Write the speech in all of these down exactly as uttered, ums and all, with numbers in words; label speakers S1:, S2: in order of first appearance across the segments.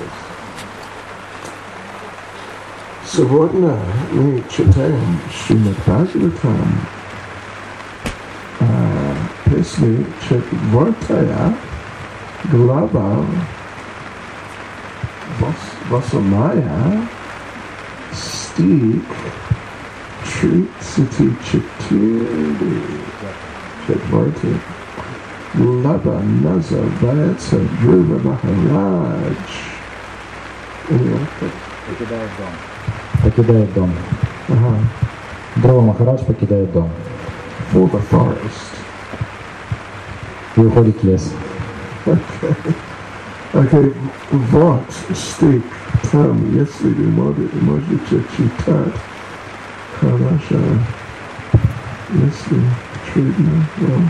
S1: Сегодня мы читаем Шримад Бхагаватам, песни четвертая глава, восьмая стих тридцать четыре. Четвертый. Глава называется Dhruva Maharaj.
S2: Покидает дом. Покидает дом.
S1: Ага.
S2: Dhruva Maharaj покидает дом.
S1: For the forest.
S2: И уходит в лес.
S1: Okay. Okay. Вот стих там, если вы можете читать. Хорошо. Если трудно, well.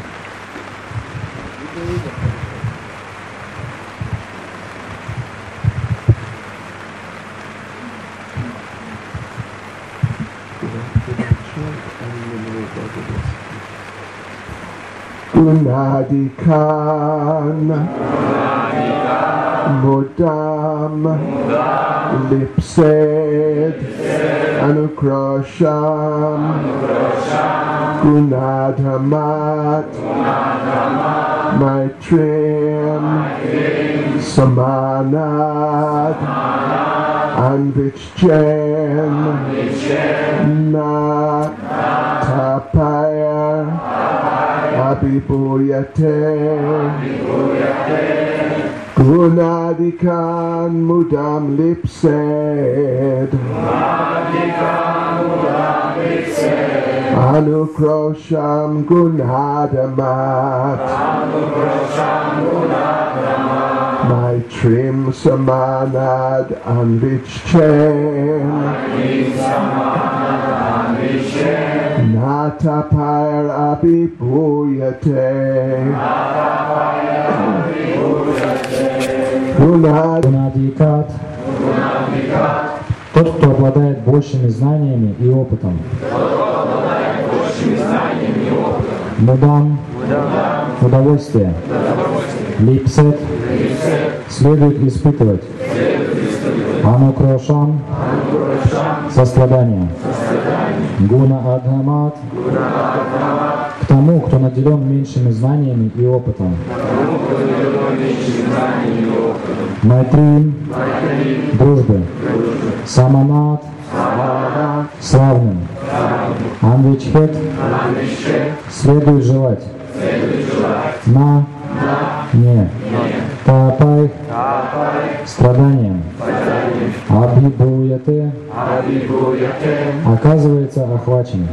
S1: Gunadikan Mudam Lipsed Anukrasham Gunadhamat Maitrim Samanad Anvichchen Nat Tapaya Abhibhuyate Gunadikan Mudam Lipsed Anukrosham Gunadamat Maitrim Samanad Anvichchen Natapayar Abhibhuyate
S2: Гунадикат. Тот, кто обладает большими знаниями и опытом. Мудам. Удовольствие. Липсет. Следует испытывать. Анукрошам. Сострадание. Гуна Адхамат. К тому, кто наделен меньшими знаниями и опытом. Майтрим. Дружбы. Саманат. С равным. Анвичхет. Следует желать. На. Не. Тапай. Страданием. Абхибхуяте. Оказывается охвачен.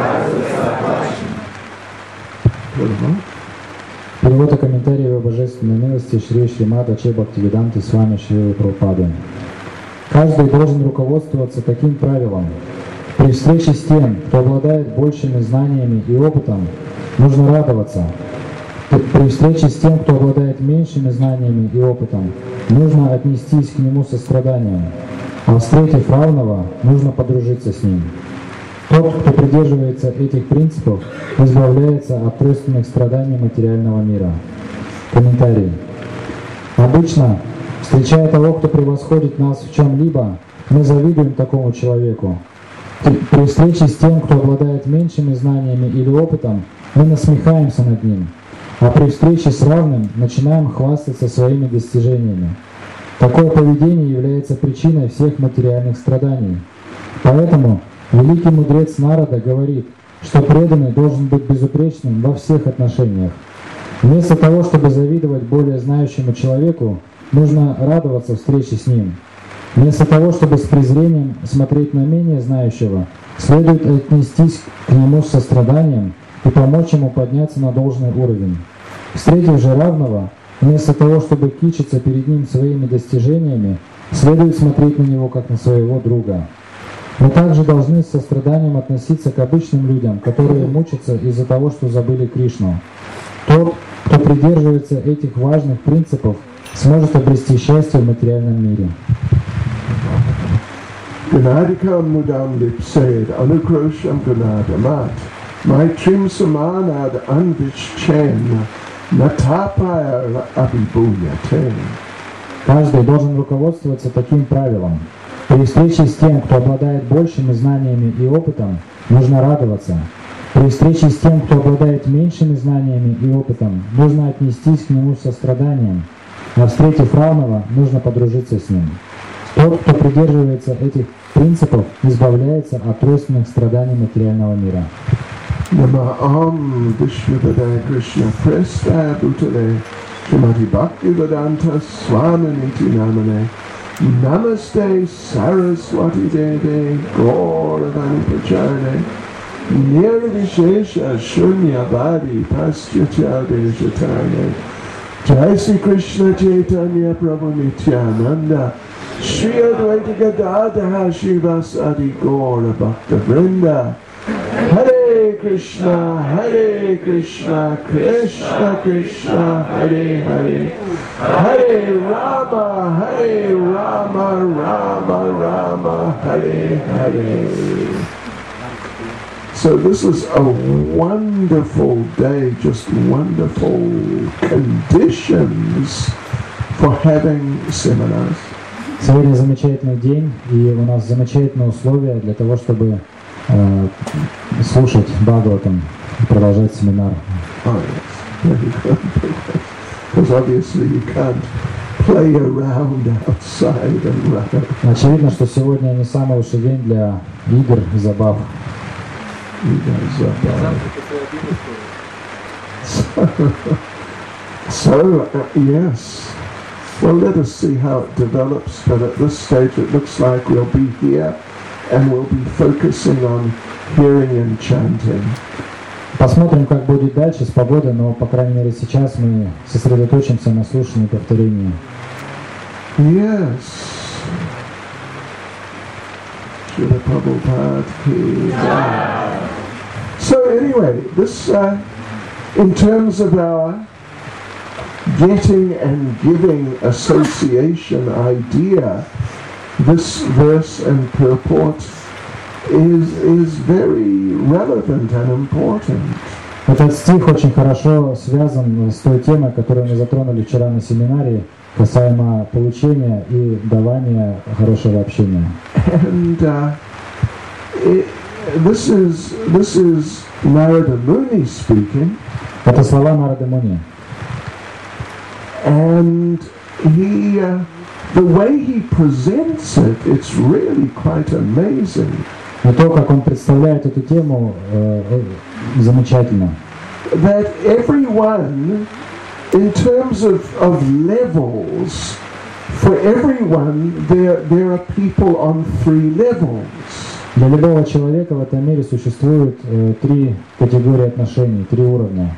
S2: Перевод и комментарий о божественной милости Шри Шримад Ачарья Бхактивиданты с вами Шрилы Прабхупады. Каждый должен руководствоваться таким правилом. При встрече с тем, кто обладает большими знаниями и опытом, нужно радоваться. При встрече с тем, кто обладает меньшими знаниями и опытом, нужно отнестись к нему со страданием. А встретив равного, нужно подружиться с ним. Тот, кто придерживается этих принципов, избавляется от тройственных страданий материального мира. Комментарий. Обычно, встречая того, кто превосходит нас в чем-либо, мы завидуем такому человеку. При встрече с тем, кто обладает меньшими знаниями или опытом, мы насмехаемся над ним. А при встрече с равным начинаем хвастаться своими достижениями. Такое поведение является причиной всех материальных страданий. Поэтому великий мудрец Нарада говорит, что преданный должен быть безупречным во всех отношениях. Вместо того, чтобы завидовать более знающему человеку, нужно радоваться встрече с ним. Вместо того, чтобы с презрением смотреть на менее знающего, следует отнестись к нему с состраданием и помочь ему подняться на должный уровень. Встретив же равного, вместо того, чтобы кичиться перед ним своими достижениями, следует смотреть на него как на своего друга. Мы также должны с состраданием относиться к обычным людям, которые мучатся из-за того, что забыли Кришну. Тот, кто придерживается этих важных принципов, сможет обрести счастье в материальном мире.
S1: Gunadikam mudam lipsed anukrosham gunadamat maitrim samanad anvichchen natapayar abhibhuyate.
S2: Каждый должен руководствоваться таким правилом. При встрече с тем, кто обладает большими знаниями и опытом, нужно радоваться. При встрече с тем, кто обладает меньшими знаниями и опытом, нужно отнестись к нему с состраданием. А встретив равного, нужно подружиться с ним. Тот, кто придерживается этих принципов, избавляется от тройственных страданий материального мира.
S1: Namah Vishnupadaya Krishna Presta Bhutale Srimati Bhaktivedanta Swaminiti Namane Namaste Saraswati Deve Gauravani Pracharane Nirvishesha Shunyavadi Paschatya Deshatane Jai Sri Krishna Chaitanya Prabhu Nityananda Shri Advaita Gadadha Shivasadi Gaura Bhakta Vrinda Hare Krishna, Hare Krishna, Krishna Krishna, Hare Hare, Hare Rama, Hare Rama, Rama Rama, Hare Hare. So this is a wonderful day, just wonderful conditions for having seminars.
S2: Сегодня замечательный день, и у нас замечательные условия для того, чтобы э, слушать Бхагаватам и продолжать семинар.
S1: Oh, yes. Very good. Because obviously you can't play around outside and run.
S2: Очевидно, что сегодня не самый лучший день для игр и забав.
S1: So, so uh, yes. Well, let us see how it develops, but at this stage it looks like we'll be here and we'll be focusing on hearing and chanting.
S2: Посмотрим, как будет дальше с погодой, но, по крайней мере, сейчас мы сосредоточимся на слушании и повторении.
S1: Yes. Srila Prabhupada ki jai. So anyway, this, uh, in terms of our getting and giving association idea, this verse and purport is is very relevant and important.
S2: Этот стих очень хорошо связан с той темой, которую мы затронули вчера на семинаре, касаемо получения и давания хорошего общения.
S1: And uh, it, this is this is Narada Muni speaking.
S2: Это слова Нарады Муни.
S1: And he, uh, the way he presents it, it's really quite amazing.
S2: И то, как он представляет эту тему, э, э, замечательно.
S1: That everyone, in terms of, of levels, for everyone, there there are people on three levels.
S2: Для любого человека в этом мире существует э, три категории отношений, три уровня.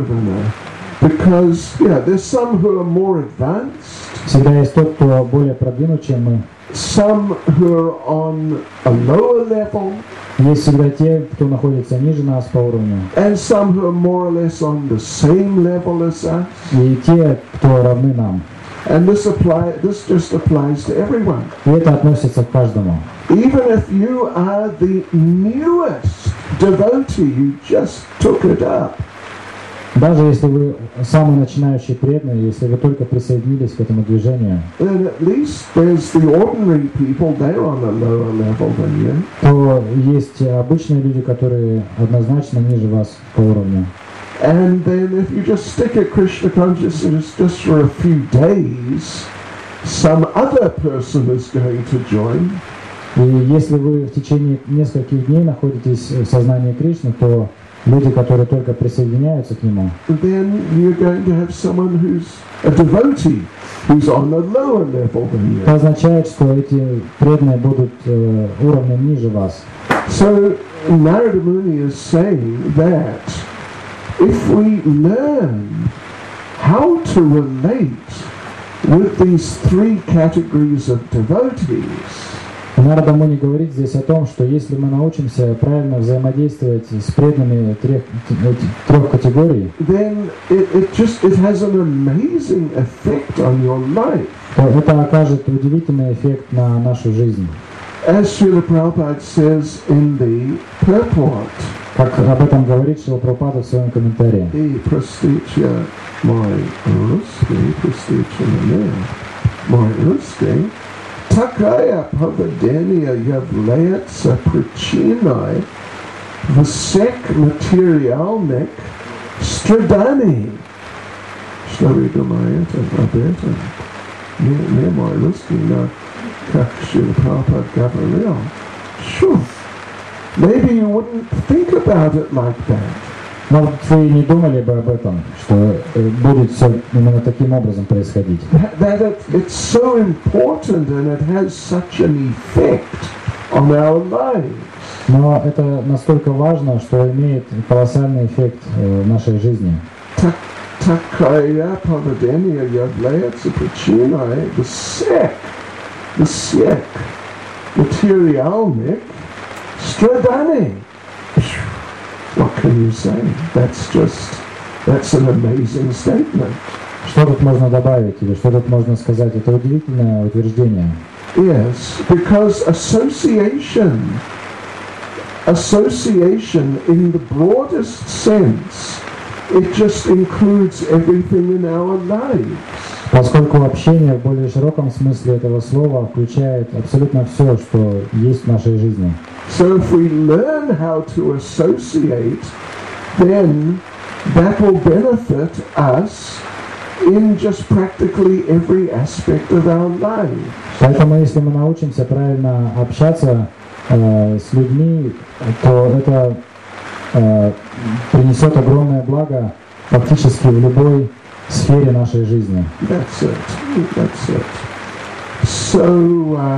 S1: Because yeah, there's some who are more advanced.
S2: Всегда есть тот, кто более продвинут, чем мы.
S1: Some who are on a lower level.
S2: Есть всегда те, кто находится ниже нас по уровню.
S1: And some who are more or less on the same level as us.
S2: И те, кто равны нам.
S1: And this apply this just applies to everyone.
S2: И это относится к каждому.
S1: Even if you are the newest devotee, you just took it up.
S2: Даже если вы самый начинающий преданный, если вы только присоединились к этому движению,
S1: then at least there's the ordinary people, they're on a lower level than you.
S2: То есть обычные люди, которые однозначно ниже вас по уровню.
S1: And then if you just stick at Krishna consciousness just for a few days, some other person is going to join.
S2: И если вы в течение нескольких дней находитесь в сознании Кришны, то люди, которые только присоединяются к нему,
S1: then you're going to have someone who's a devotee, who's on a lower level than you.
S2: это означает, что эти преданные будут э, уровнем ниже вас.
S1: So Narada Muni is saying that if we learn how to relate with these three categories of devotees,
S2: Нарада Муни говорит здесь о том, что если мы научимся правильно взаимодействовать с преданными трех, трех категорий,
S1: then it, it just it has an amazing effect on your life.
S2: то это окажет удивительный эффект на нашу жизнь.
S1: As Srila Prabhupada says in the purport,
S2: как об этом говорит Шрила Прабхупада в своем комментарии.
S1: и простича мой русский, простича мне. мой русский, такая поведение является причиной всех материальных страданий. Что вы думаете об этом? Не, не мой русский, но как Шрила Прабхупада говорил. Sure. Maybe you wouldn't think about it like that.
S2: Но вы не думали бы об этом, что э, будет все именно таким образом происходить?
S1: That, that it, it's so important and it has such an effect on our lives.
S2: Но это настолько важно, что имеет колоссальный эффект э, в нашей жизни.
S1: Такая поведение является причиной всех, всех материальных страданий. What can you say? That's just, that's an amazing statement.
S2: Что тут можно добавить или что тут можно сказать? Это удивительное утверждение.
S1: Yes, because association, association in the broadest sense, it just includes everything in our lives.
S2: Поскольку общение в более широком смысле этого слова включает абсолютно все, что есть в нашей жизни.
S1: So if we learn how to associate, then that will benefit us in just practically every aspect of our lives.
S2: Поэтому если мы научимся правильно общаться э, с людьми, то это э, принесет огромное благо фактически в любой сфере нашей жизни.
S1: That's it. That's it. So, uh,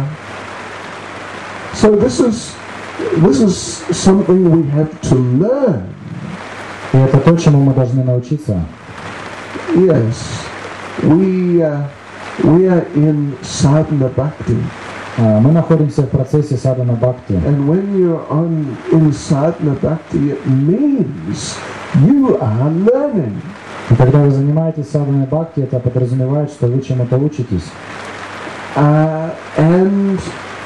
S1: so this is this is something we have to learn.
S2: И это то, чему мы должны научиться.
S1: Yes, we uh, we are in sadhana bhakti.
S2: Uh, мы находимся в процессе садхана бхакти.
S1: And when you're on in sadhana bhakti, it means you are learning.
S2: И когда вы занимаетесь садханой бхакти, это подразумевает, что вы чему-то учитесь.
S1: Uh, and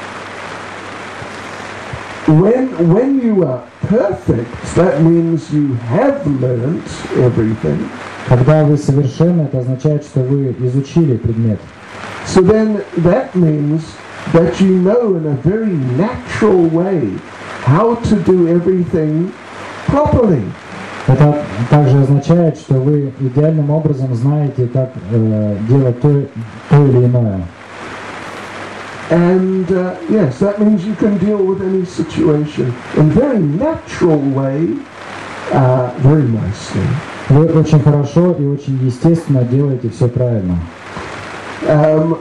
S1: when when you are perfect, that means you have learnt everything.
S2: Когда вы совершенны, это означает, что вы изучили предмет.
S1: So then that means that you know in a very natural way how to do everything properly.
S2: Это также означает, что вы идеальным образом знаете, как э, делать то, то или иное.
S1: And uh, yes, that means you can deal with any situation in a very natural way, uh, very nicely.
S2: Вы очень хорошо и очень естественно делаете все правильно.
S1: Um,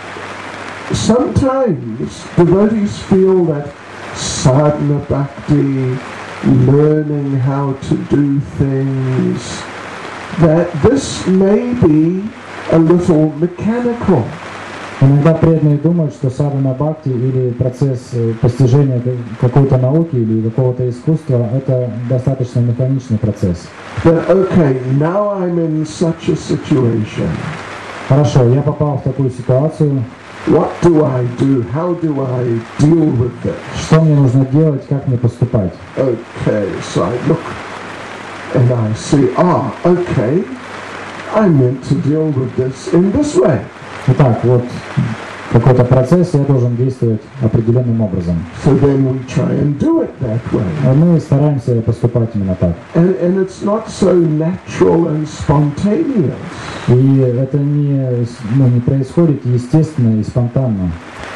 S1: sometimes devotees feel that sadhana bhakti, learning how to do things, that this may be a little mechanical.
S2: Иногда преданные думают, что садхана бхакти или процесс постижения какой-то науки или какого-то искусства — это достаточно механичный процесс.
S1: But okay, now I'm in such a situation.
S2: Хорошо, я попал в такую ситуацию.
S1: What do I do? How do I deal with this?
S2: Что мне нужно делать, как мне поступать?
S1: Okay, so I look and I see, ah, okay, I'm meant to deal with this in this way.
S2: Итак, вот какой-то процесс, я должен действовать определенным образом.
S1: So then we try and do it that way.
S2: А мы стараемся поступать именно так.
S1: And, and it's not so natural and spontaneous.
S2: И это не, ну, не происходит естественно и спонтанно.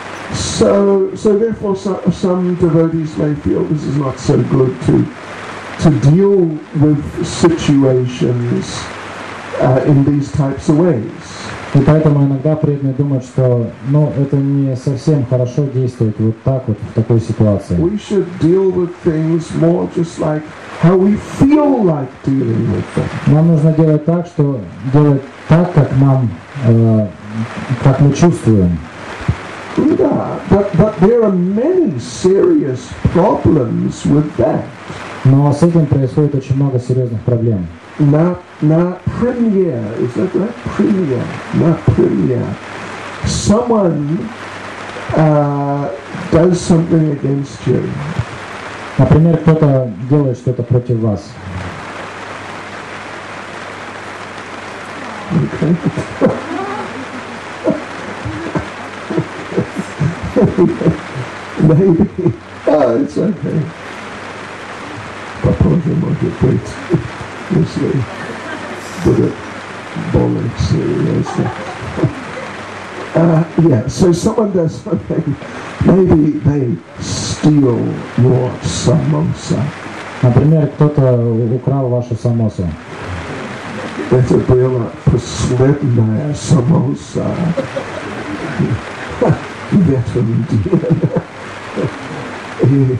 S1: So, so therefore so, some devotees may feel this is not so good to, to deal with situations uh, in these types of ways.
S2: И поэтому иногда преданные думают, что ну, это не совсем хорошо действовать вот так вот в такой ситуации.
S1: We should deal with things more just like how we feel like dealing with them.
S2: Нам нужно делать так, что делать так, как нам, э, как мы чувствуем.
S1: Yeah, but, but there are many serious problems with that.
S2: Но с этим происходит очень много серьезных проблем.
S1: Na, na premier, is that right? Premier, na premier. Someone uh, does something against you.
S2: Например, кто-то делает что-то против вас.
S1: Okay. maybe, oh, it's okay. Попозже, может быть, если будет более серьезно. Uh, yeah, so someone does something, maybe they steal your samosa.
S2: Например, кто-то украл вашу самосу.
S1: Это была последняя самоса в этом деле.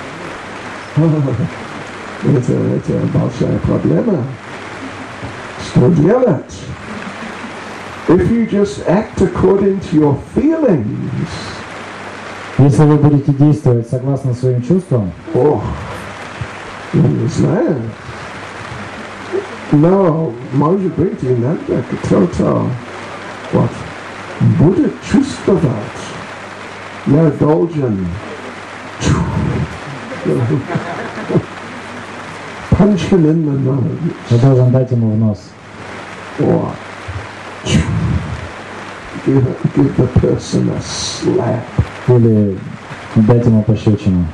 S1: Это, это большая проблема. Что делать? If you just act according to your feelings,
S2: если вы будете действовать согласно своим чувствам,
S1: oh, я не знаю. Но, может быть, иногда кто-то вот, будет чувствовать. Я должен punch him in the nose.
S2: Я должен дать ему в нос.
S1: Or give, give the person a slap.
S2: Или дать ему пощечину.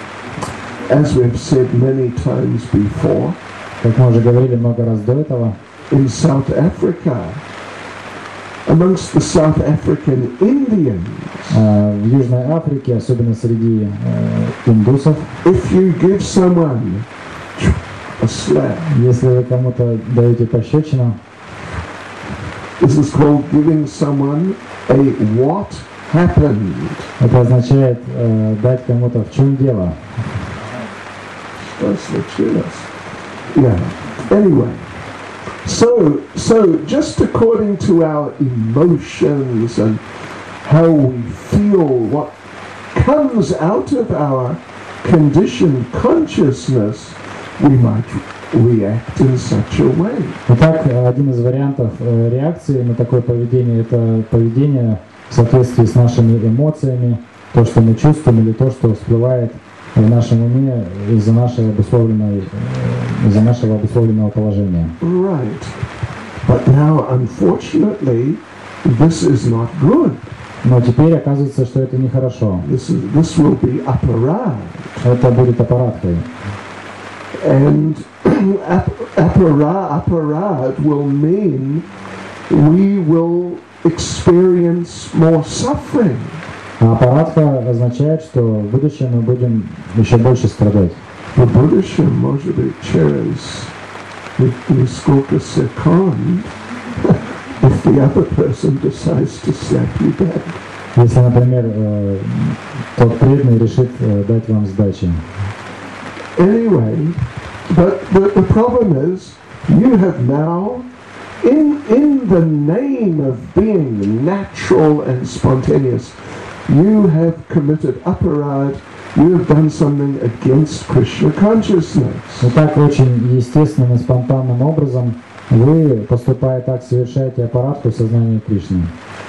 S1: As we've said many times before,
S2: как мы уже говорили много раз до этого,
S1: in South Africa, amongst the South African Indians,
S2: uh, в Южной Африке, особенно среди uh, индусов,
S1: if you give someone a slap,
S2: если вы кому-то даете пощечину,
S1: this is called giving someone a what happened.
S2: Это означает uh, дать кому-то в чем дело.
S1: Что случилось? Yeah. Anyway, so so just according to our emotions and how we feel, what comes out of our conditioned consciousness, we might react in such a way.
S2: Итак, один из вариантов э, реакции на такое поведение — это поведение в соответствии с нашими эмоциями, то, что мы чувствуем, или то, что всплывает в нашем уме из-за нашей обусловленной, из-за нашего обусловленного положения.
S1: Right. But now, unfortunately, this is not good.
S2: Но теперь оказывается, что это нехорошо.
S1: This is, this will be aparad.
S2: Это будет аппараткой.
S1: And aparad, aparad will mean we will experience more suffering.
S2: А аппаратка означает, что в будущем мы будем еще больше страдать.
S1: В будущем, может быть, через несколько секунд, if the other person decides to slap you back.
S2: Если, например, э, тот преданный решит э, дать вам сдачи.
S1: Anyway, but the, the problem is, you have now, in in the name of being natural and spontaneous, you have committed aparad, you have done something against Krishna consciousness.
S2: Итак, очень естественным и спонтанным образом вы, поступая так, совершаете аппаратку в сознании Кришны.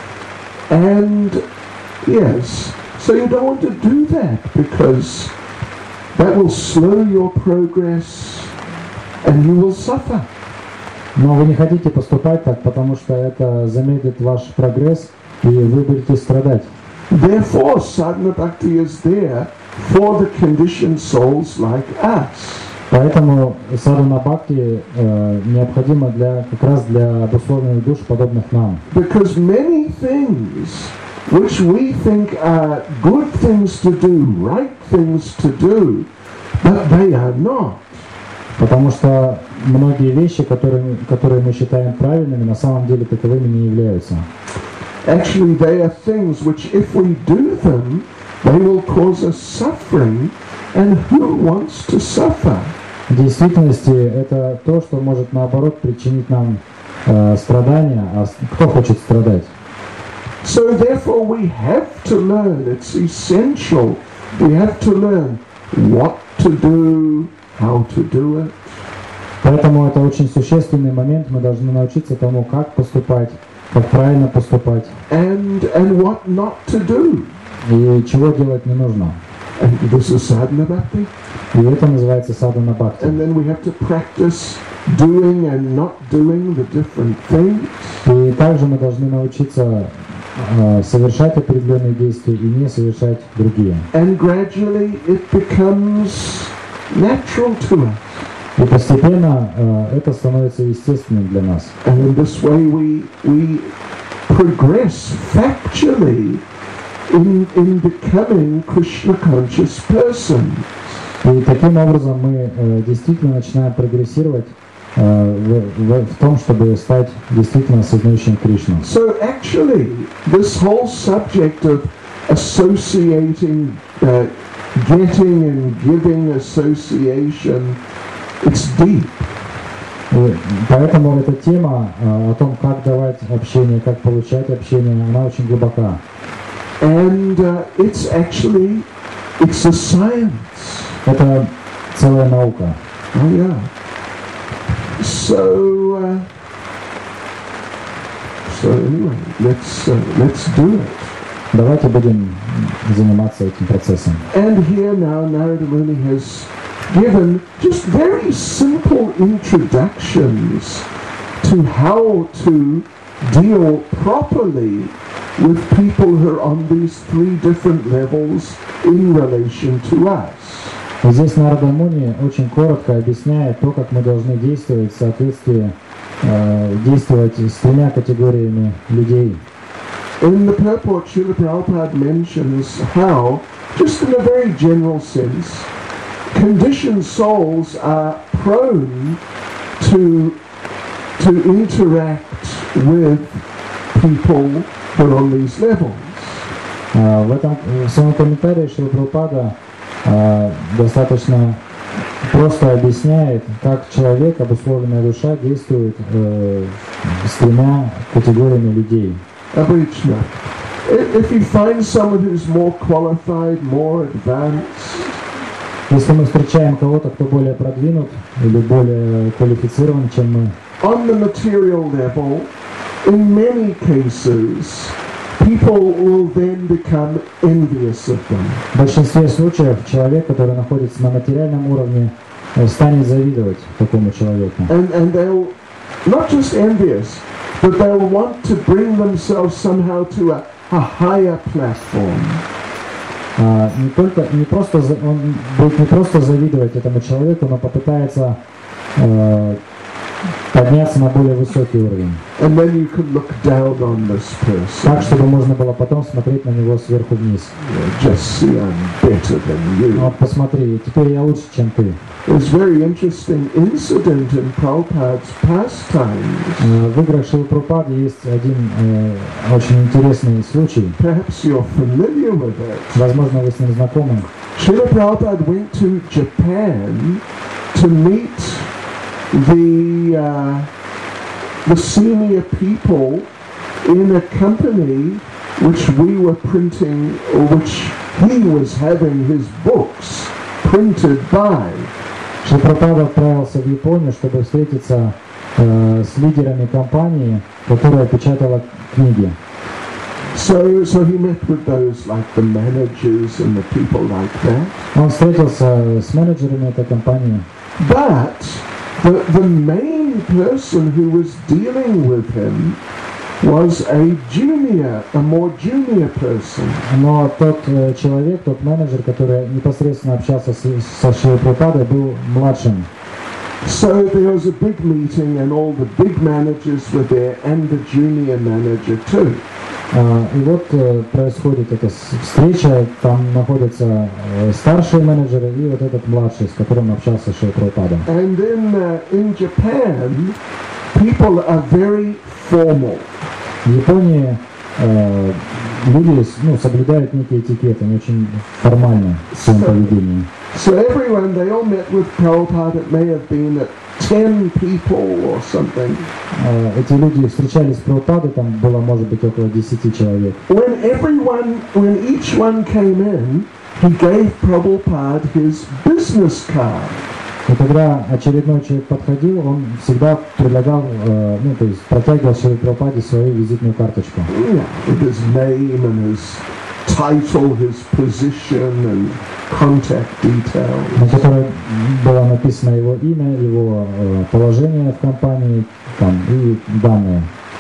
S1: And yes, so you don't want to do that because that will slow your progress and you will suffer.
S2: Но вы не хотите поступать так, потому что это замедлит ваш прогресс, и вы будете страдать.
S1: Therefore, sadhana bhakti is there for the conditioned souls like us.
S2: Поэтому садхана бхакти э, необходимо для, как раз для обусловленных душ, подобных нам.
S1: Because many things which we think are good things to do, right things to do, but they are not.
S2: Потому что многие вещи, которые, которые мы считаем правильными, на самом деле таковыми не являются.
S1: Actually, they are things which, if we do them, they will cause us suffering, and who wants to suffer?
S2: В действительности это то, что может наоборот причинить нам э, страдания, а кто хочет страдать?
S1: So therefore we have to learn, it's essential, we have to learn what to do, how to do it.
S2: Поэтому это очень существенный момент, мы должны научиться тому, как поступать, как правильно поступать.
S1: And, and what not to do.
S2: И чего делать не нужно.
S1: And this is sadhana bhakti.
S2: И это называется садхана бхакти.
S1: And then we have to practice doing and not doing the different things.
S2: И также мы должны научиться э, совершать определенные действия и не совершать другие.
S1: And gradually it becomes natural to us.
S2: И постепенно э, это становится естественным для нас.
S1: And in this way we, we progress factually in, in becoming Krishna-conscious persons.
S2: И таким образом мы э, действительно начинаем прогрессировать э, в, в, в том, чтобы стать действительно осознающим Кришну.
S1: So actually, this whole subject of associating, uh, getting and giving association, it's deep.
S2: И поэтому эта тема э, о том, как давать общение, как получать общение, она очень глубока.
S1: And uh, it's actually, it's a science.
S2: Это целая наука.
S1: Oh yeah. So, uh, so anyway, let's uh, let's do it.
S2: Давайте будем заниматься этим процессом.
S1: And here now, Narada Muni has given just very simple introductions to how to deal properly with people who are on these three different levels in relation to us.
S2: И здесь Нарада Муни очень коротко объясняет то, как мы должны действовать в соответствии, э, действовать с тремя категориями людей.
S1: In the purport, Srila Prabhupada mentions how, just in a very general sense, conditioned souls are prone to, to interact with people who are on these levels.
S2: Э, в этом в своем комментарии Шрила Прабхупада э, достаточно просто объясняет, как человек, обусловленная душа, действует э, с тремя категориями людей.
S1: Abhijna. If you find someone who's more qualified, more advanced,
S2: Если мы встречаем кого-то, кто более продвинут или более квалифицирован, чем мы,
S1: on the material level, in many cases, people will then become envious of them.
S2: в большинстве случаев человек, который находится на материальном уровне, э, станет завидовать такому человеку.
S1: And, and they'll, not just envious, but they'll want to bring themselves somehow to a, a higher platform.
S2: А, не только, не просто, за- он будет не просто завидовать этому человеку, но попытается э, подняться на более высокий уровень.
S1: And then you can look down on this person.
S2: Так, чтобы можно было потом смотреть на него сверху вниз.
S1: You know, just see I'm better than you.
S2: Вот посмотри, теперь я лучше, чем ты.
S1: There's a very interesting incident in Prabhupada's pastimes.
S2: Э, В играх Шрилы Прабхупады есть один э, очень интересный случай.
S1: Perhaps you're familiar with it.
S2: Возможно, вы с ним знакомы.
S1: Srila Prabhupada went to Japan to meet the, uh, the senior people in a company which we were printing, or which he was having his books printed by.
S2: Шрила Прабхупада отправился в Японию, чтобы встретиться э, с лидерами компании, которая печатала книги.
S1: So, so he met with those like the managers and the people like that.
S2: Он встретился с менеджерами этой компании.
S1: But the, the main person who was dealing with him was a junior, a more junior person.
S2: Но тот э, человек, тот менеджер, который непосредственно общался с, со Шрилой Прабхупадой, был младшим.
S1: So there was a big meeting and all the big managers were there and the junior manager too.
S2: А, и вот э, происходит эта с- встреча, там находятся э, старшие менеджеры и вот этот младший, с которым общался Шрила Прабхупада.
S1: And in, uh, in Japan, people are very formal.
S2: В Японии э, люди с- ну, соблюдают некий этикет, они очень формальны в своем поведении.
S1: So everyone, they all met with Prabhupada, it may have been at ten people or something.
S2: Э, Эти люди встречались с Прабхупадой, там было, может быть, около десяти человек.
S1: When everyone, when each one came in, he gave Prabhupada his business card.
S2: И когда очередной человек подходил, он всегда предлагал, э, ну, то есть протягивал Шриле Прабхупаде свою визитную карточку.
S1: Yeah, with his name and his title, his position and contact details.
S2: На которой было написано его имя, его э, положение в компании там, и данные.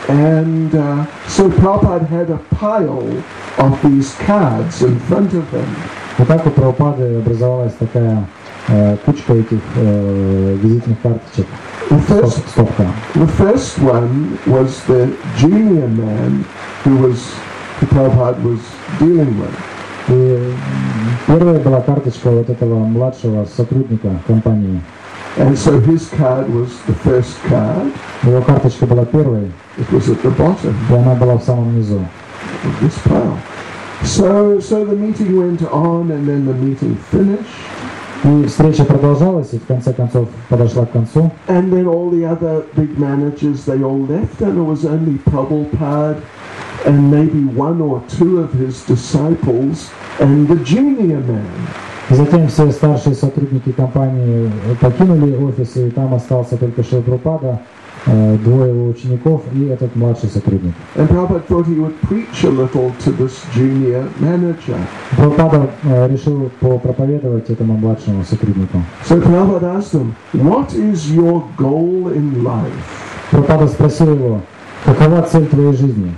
S1: And uh, so Prabhupada had a pile of these cards in front of him.
S2: И так у Прабхупады образовалась такая э, кучка этих э, визитных карточек.
S1: The first,
S2: Стопка.
S1: the first one was the junior man who was who Prabhupada was dealing with.
S2: И первая была карточка вот этого младшего сотрудника компании.
S1: And so his card was the first card.
S2: Его карточка была первой,
S1: It was at the bottom
S2: и она была в самом низу.
S1: of this pile. So, so the meeting went on, and then the meeting finished.
S2: И встреча продолжалась, и в конце концов подошла к концу.
S1: And then all the other big managers, they all left, and it was only Prabhupada and maybe one or two of his disciples and the junior man.
S2: И затем все старшие сотрудники компании покинули офис, и там остался только Шрила Прабхупада, э, двое его учеников и этот младший сотрудник.
S1: And Prabhupada thought he would preach a little to this junior manager.
S2: Прабхупада э, решил попроповедовать этому младшему сотруднику.
S1: So Prabhupada asked him, "What is your goal in life?"
S2: Прабхупада спросил его, какова цель твоей жизни?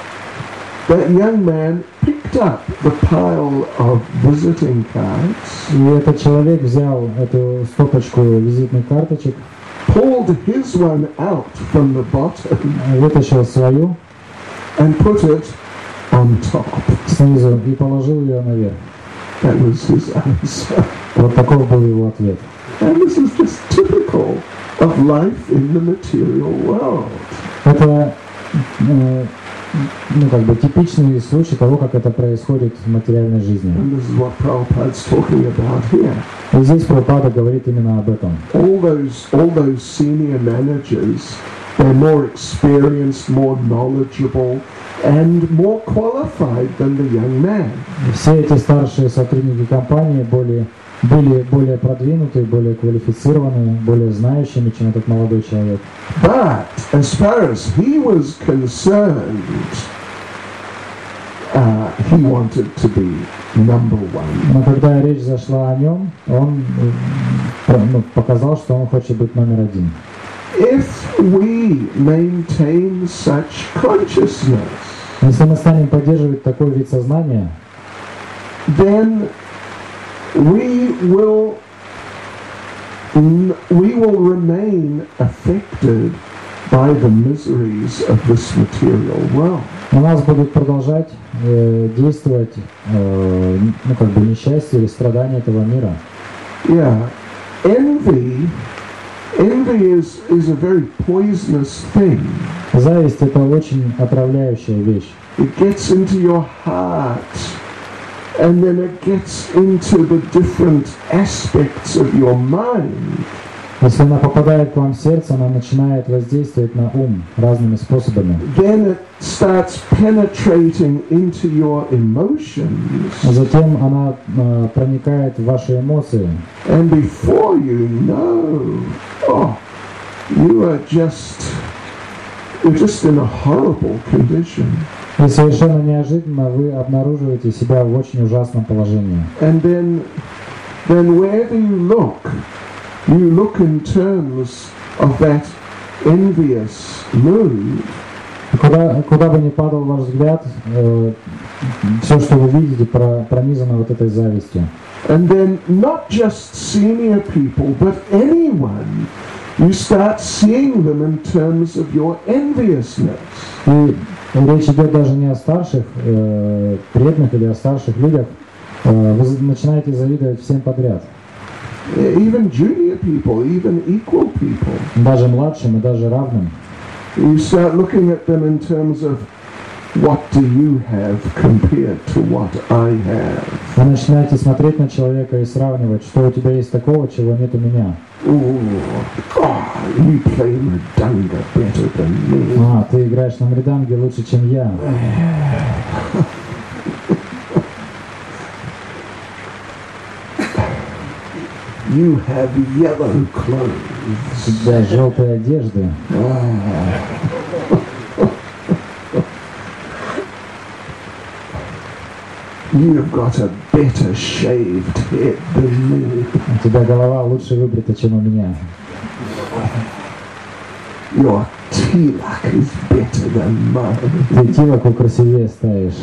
S1: That young man picked up the pile of visiting cards,
S2: И этот человек взял эту стопочку визитных карточек,
S1: pulled his one out from the bottom,
S2: вытащил свою
S1: and put it on top.
S2: снизу и положил ее наверх.
S1: That was his answer.
S2: Вот таков был его ответ.
S1: And this is just typical of life in the material world.
S2: Это э, ну, как бы типичный случай того, как это происходит в материальной жизни.
S1: And this is what Prabhupada's talking about here.
S2: И здесь Прабхупада говорит именно об этом.
S1: All those, all those senior managers, they're more experienced, more knowledgeable, and more qualified than the young man.
S2: Все эти старшие сотрудники компании более, были более продвинуты, более квалифицированы, более знающими, чем этот молодой человек.
S1: But as far as he was concerned, uh, he wanted to be number one.
S2: Но когда речь зашла о нем, он э, ну, показал, что он хочет быть номер один.
S1: If we maintain such consciousness,
S2: Если мы станем поддерживать такой вид сознания,
S1: then we will we will remain affected by the miseries of this material world.
S2: у нас будут продолжать э, действовать э, ну, как бы несчастье или страдания этого мира.
S1: Yeah, envy, envy is is a very poisonous thing.
S2: Зависть — это очень отравляющая вещь.
S1: It gets into your heart, and then it gets into the different aspects of your mind.
S2: Если она попадает к вам в сердце, она начинает воздействовать на ум разными способами.
S1: Then it starts penetrating into your emotions,
S2: Затем она э, проникает в ваши эмоции.
S1: and before you know, oh, you are just you're just in a horrible condition.
S2: И совершенно неожиданно вы обнаруживаете себя в очень ужасном положении.
S1: And then, then where do you look? You look in terms of that envious mood.
S2: И Куда, куда бы ни падал ваш взгляд, э, все, что вы видите, про- пронизано вот этой завистью.
S1: And then not just senior people, but anyone, you start seeing them in terms of your enviousness.
S2: И речь идет даже не о старших э, преданных или о старших людях. Э, вы з- начинаете завидовать всем подряд.
S1: Even junior people, even equal people.
S2: Даже младшим и даже равным.
S1: You start looking at them in terms of what do you have compared to what I have.
S2: Вы начинаете смотреть на человека и сравнивать, что у тебя есть такого, чего нет у меня.
S1: Oh, God, you play Mridanga better than me.
S2: А, ты играешь на мриданге лучше, чем я.
S1: You have yellow
S2: У
S1: clothes.
S2: тебя желтые одежды.
S1: You've got a better shaved head than me.
S2: У тебя голова лучше выбрита, чем у меня.
S1: Your tilak is better than mine.
S2: Ты тилаку красивее ставишь.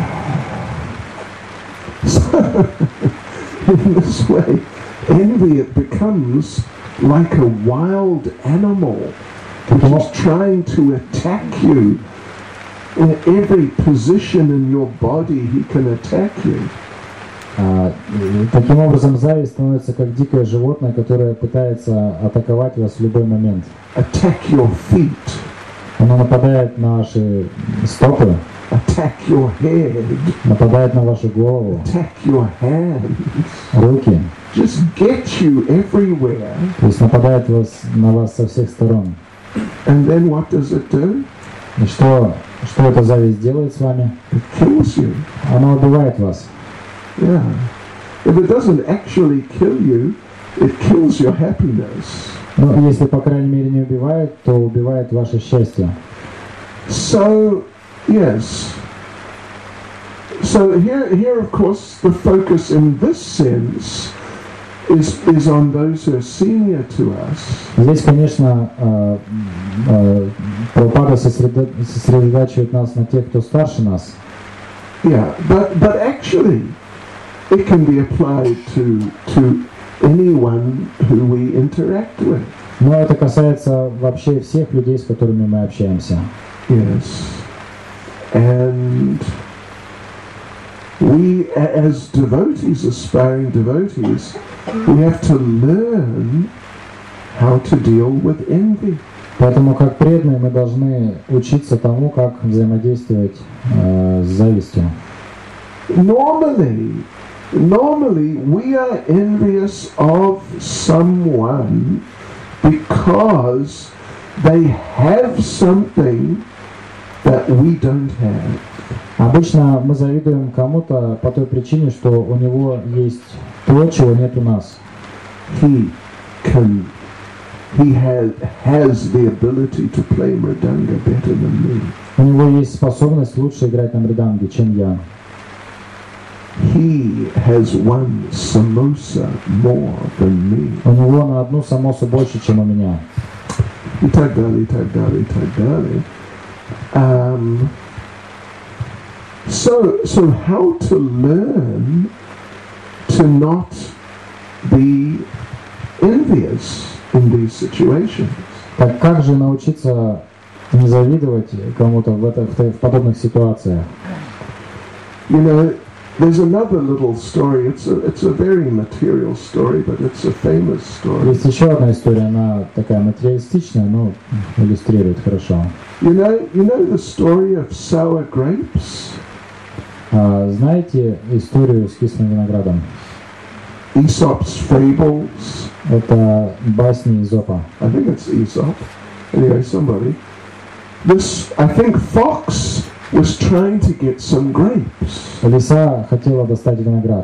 S1: So, in this way, envy, it becomes like a wild animal which is trying to attack you. In every position in your body, he can attack you.
S2: А, таким образом, зависть становится как дикое животное, которое пытается атаковать вас в любой момент.
S1: Attack your feet.
S2: Оно нападает на ваши стопы,
S1: Attack your head.
S2: нападает на вашу голову,
S1: Attack your hands.
S2: руки.
S1: Just get you everywhere.
S2: То есть нападает вас, на вас со всех сторон.
S1: And then what does it do?
S2: И что, что эта зависть делает с вами?
S1: It kills you.
S2: Она убивает вас.
S1: Yeah. If it doesn't actually kill you, it kills your happiness.
S2: Но если, по крайней мере, не убивает, то убивает ваше счастье.
S1: So, yes. So here, here, of course, the focus in this sense is is on those who are senior to us.
S2: Здесь, конечно, э, э, Прабхупада сосредо- сосредотачивает нас на тех, кто старше нас.
S1: Yeah, but but actually, it can be applied to to anyone who we interact with.
S2: Но это касается вообще всех людей, с которыми мы общаемся.
S1: Yes, and we, as devotees, aspiring devotees, we have to learn how to deal with envy.
S2: Поэтому, как преданные, мы должны учиться тому, как взаимодействовать э, с завистью.
S1: Normally, normally we are envious of someone because they have something that we don't have.
S2: Обычно мы завидуем кому-то по той причине, что у него есть то, чего нет у нас.
S1: He can, he has, has the ability to play mridanga better than me.
S2: У него есть способность лучше играть на мриданге, чем я.
S1: He has one samosa more than me.
S2: У него на одну самосу больше, чем у меня.
S1: И так далее, и так далее, и так далее. Um, so, so how to learn to not be envious in these situations?
S2: Так как же научиться не завидовать кому-то в, это, в, в подобных ситуациях?
S1: You know, there's another little story. It's a, it's a very material story, but it's a famous story.
S2: Есть еще одна история, она такая материалистичная, но иллюстрирует хорошо.
S1: You know, you know the story of sour grapes?
S2: А, знаете историю с кислым виноградом?
S1: Aesop's fables.
S2: Это басни Изопа.
S1: I think it's Aesop. Anyway, somebody. This, I think, fox was trying to get some grapes,
S2: Лиса хотела достать виноград,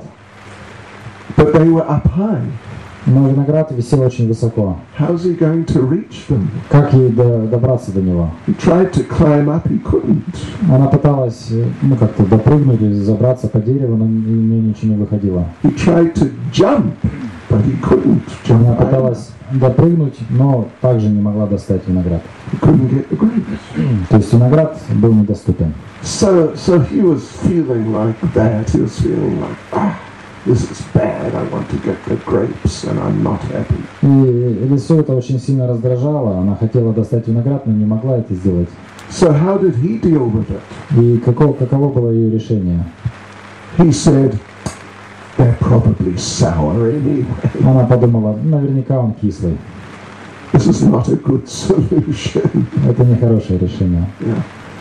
S1: but they were up high.
S2: но виноград висел очень высоко.
S1: How's he going to reach them?
S2: Как ей до- добраться до него?
S1: He tried to climb up, he couldn't.
S2: Она пыталась, ну, как-то допрыгнуть и забраться по дереву, но у нее ничего не выходило.
S1: He tried to jump, but he couldn't
S2: Она
S1: jump high enough.
S2: пыталась допрыгнуть, но также не могла достать виноград.
S1: He couldn't get the grapes.
S2: То есть виноград был недоступен.
S1: So, so he was feeling like that. He was feeling like, ah, this is bad. I want to get the grapes, and I'm not happy.
S2: И лису это очень сильно раздражало. Она хотела достать виноград, но не могла это сделать.
S1: So how did he deal with it?
S2: И каково, каково было ее решение?
S1: He said, they're probably sour anyway.
S2: Она подумала, наверняка он кислый.
S1: This is not a good solution.
S2: Это нехорошее решение.
S1: Yeah.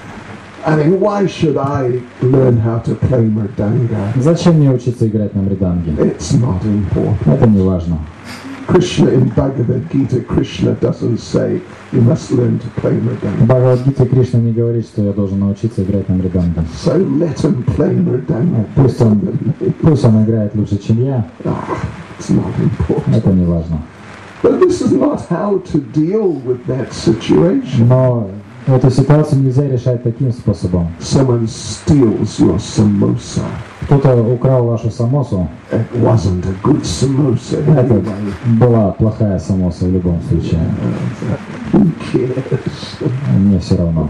S1: I mean, why should I learn how to play mridanga?
S2: Зачем мне учиться играть на мриданге?
S1: It's not important.
S2: Это не важно.
S1: Krishna in Bhagavad Gita, Krishna doesn't say you must learn to play
S2: В
S1: mridanga.
S2: Бхагавад-гите Кришна не говорит, что я должен научиться играть на мриданге.
S1: So let him play mridanga.
S2: Пусть он, пусть он играет лучше, чем я.
S1: Ah, it's not important.
S2: Это не важно.
S1: But this is not how to deal with that situation.
S2: Но эту ситуацию нельзя решать таким способом.
S1: Someone steals your samosa.
S2: Кто-то украл вашу самосу.
S1: It wasn't a good samosa
S2: Это
S1: anyway.
S2: была плохая самоса в любом случае.
S1: Who cares?
S2: Мне все равно.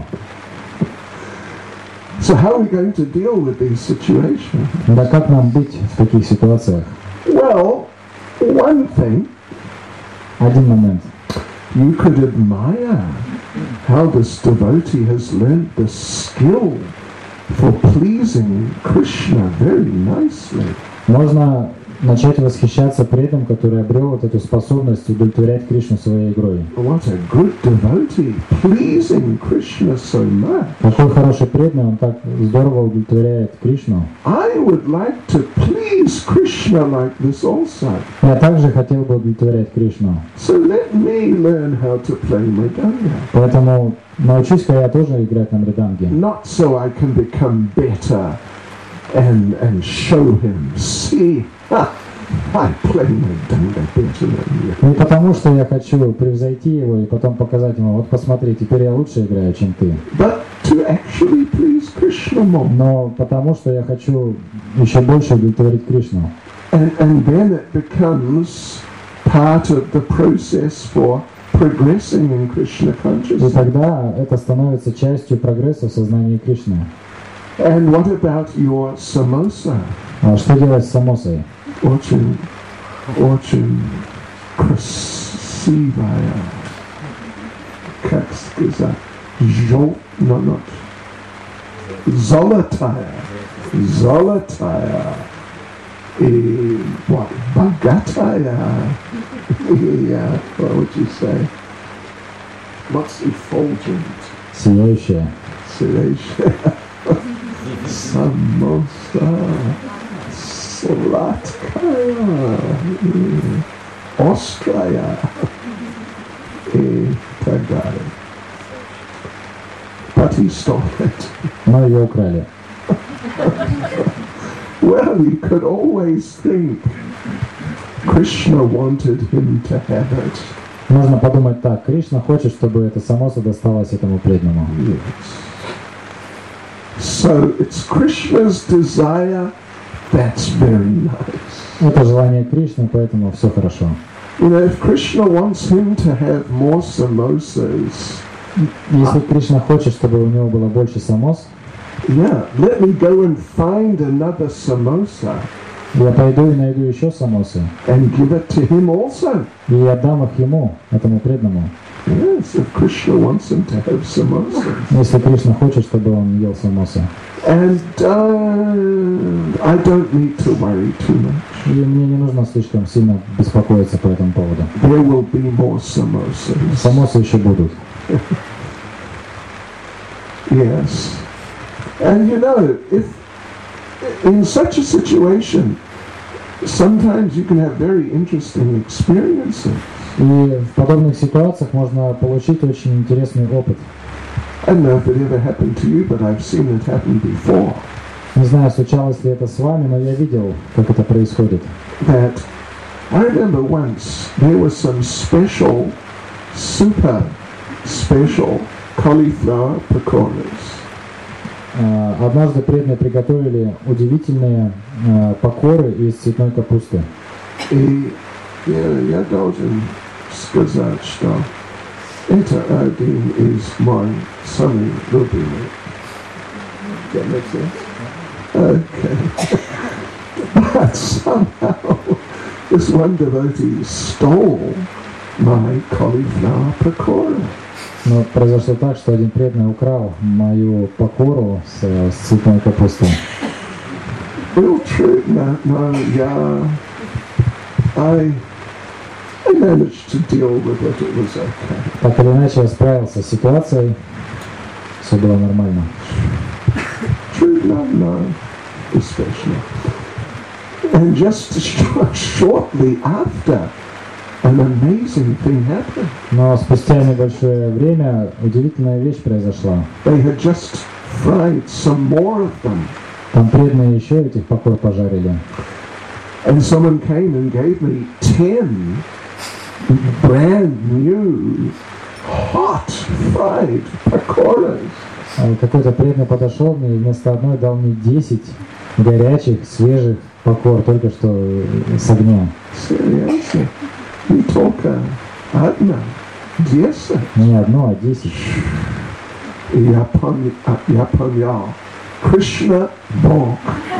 S1: So how are we going to deal with these situations?
S2: Да как нам быть в таких ситуациях?
S1: Well, one thing,
S2: Один момент.
S1: you could admire how this devotee has learned the skill for pleasing Krishna very nicely.
S2: Можно начать восхищаться преданным, который обрел вот эту способность удовлетворять Кришну своей игрой.
S1: What a good devotee, pleasing Krishna so much.
S2: Такой хороший преданный, он так здорово удовлетворяет Кришну.
S1: I would like to please Krishna like this also.
S2: Я также хотел бы удовлетворять Кришну.
S1: So let me learn how to play Mridanga.
S2: Поэтому научусь-ка я тоже играть на мриданге.
S1: Not so I can become better and and show him, see, ha, I play Mridanga better than you.
S2: Не потому, что я хочу превзойти его и потом показать ему, вот посмотри, теперь я лучше играю, чем ты.
S1: But to actually please Krishna more.
S2: Но потому, что я хочу еще больше удовлетворить Кришну.
S1: And, and then it becomes part of the process for progressing in Krishna
S2: И
S1: consciousness.
S2: тогда это становится частью прогресса в сознании Кришны.
S1: And what about your samosa?
S2: А что делать с самосой?
S1: Очень, очень красивая, как сказать, жел, no, not, золотая, золотая, и what, богатая, yeah, what would you say? What's effulgent?
S2: Сияющая.
S1: Сияющая. Самоса. Сладкая. Острая. И так далее. But he stole it.
S2: Но ее украли.
S1: Well, you could always think Krishna wanted him to have it.
S2: Можно подумать так, Кришна хочет, чтобы эта самоса досталась этому преданному.
S1: Yes. So it's Krishna's desire. That's very nice.
S2: Это желание Кришны, поэтому все хорошо.
S1: You know, if Krishna wants him to have more samosas,
S2: Если Кришна хочет, чтобы у него было больше самос,
S1: yeah, let me go and find another samosa
S2: я пойду и найду еще самосы,
S1: and give it to him also.
S2: и отдам их ему, этому преданному.
S1: Yes, if Krishna wants him to have samosas.
S2: Если Кришна хочет, чтобы он ел самосы.
S1: And uh, I don't need to worry too much.
S2: И мне не нужно слишком сильно беспокоиться по этому поводу.
S1: There will be more samosas.
S2: Самосы еще будут.
S1: Yes. And you know, if in such a situation, sometimes you can have very interesting experiences.
S2: И в подобных ситуациях можно получить очень интересный опыт.
S1: I don't know if it ever happened to you, but I've seen it happen before.
S2: Не знаю, случалось ли это с вами, но я видел, как это происходит.
S1: That I remember once there was some special, super special cauliflower pakoras.
S2: А, Однажды преданные приготовили удивительные а, покоры из цветной капусты.
S1: И я, я должен сказать, что это один из моих самых любимых. That makes sense? Okay. But somehow this one devotee stole my cauliflower pakora.
S2: Но произошло так, что один преданный украл мою покору с, с цветной капустой.
S1: Real trudно, но я... I, I managed to deal with it, it was okay.
S2: Так или иначе я справился с ситуацией, все было нормально.
S1: Trudno, no, especially. And just sh- shortly after, an amazing thing happened.
S2: Но спустя небольшое время удивительная вещь произошла.
S1: They had just fried some more of them.
S2: Там преданные еще этих покор пожарили.
S1: And someone came and gave me ten brand new, hot, fried pakoras.
S2: А Какой-то преданный подошел мне и вместо одной дал мне десять горячих, свежих покор, только что с огня.
S1: Seriously. Не только одна, десять.
S2: Не одно, а десять.
S1: И я помню, а, я понял. Кришна Бог.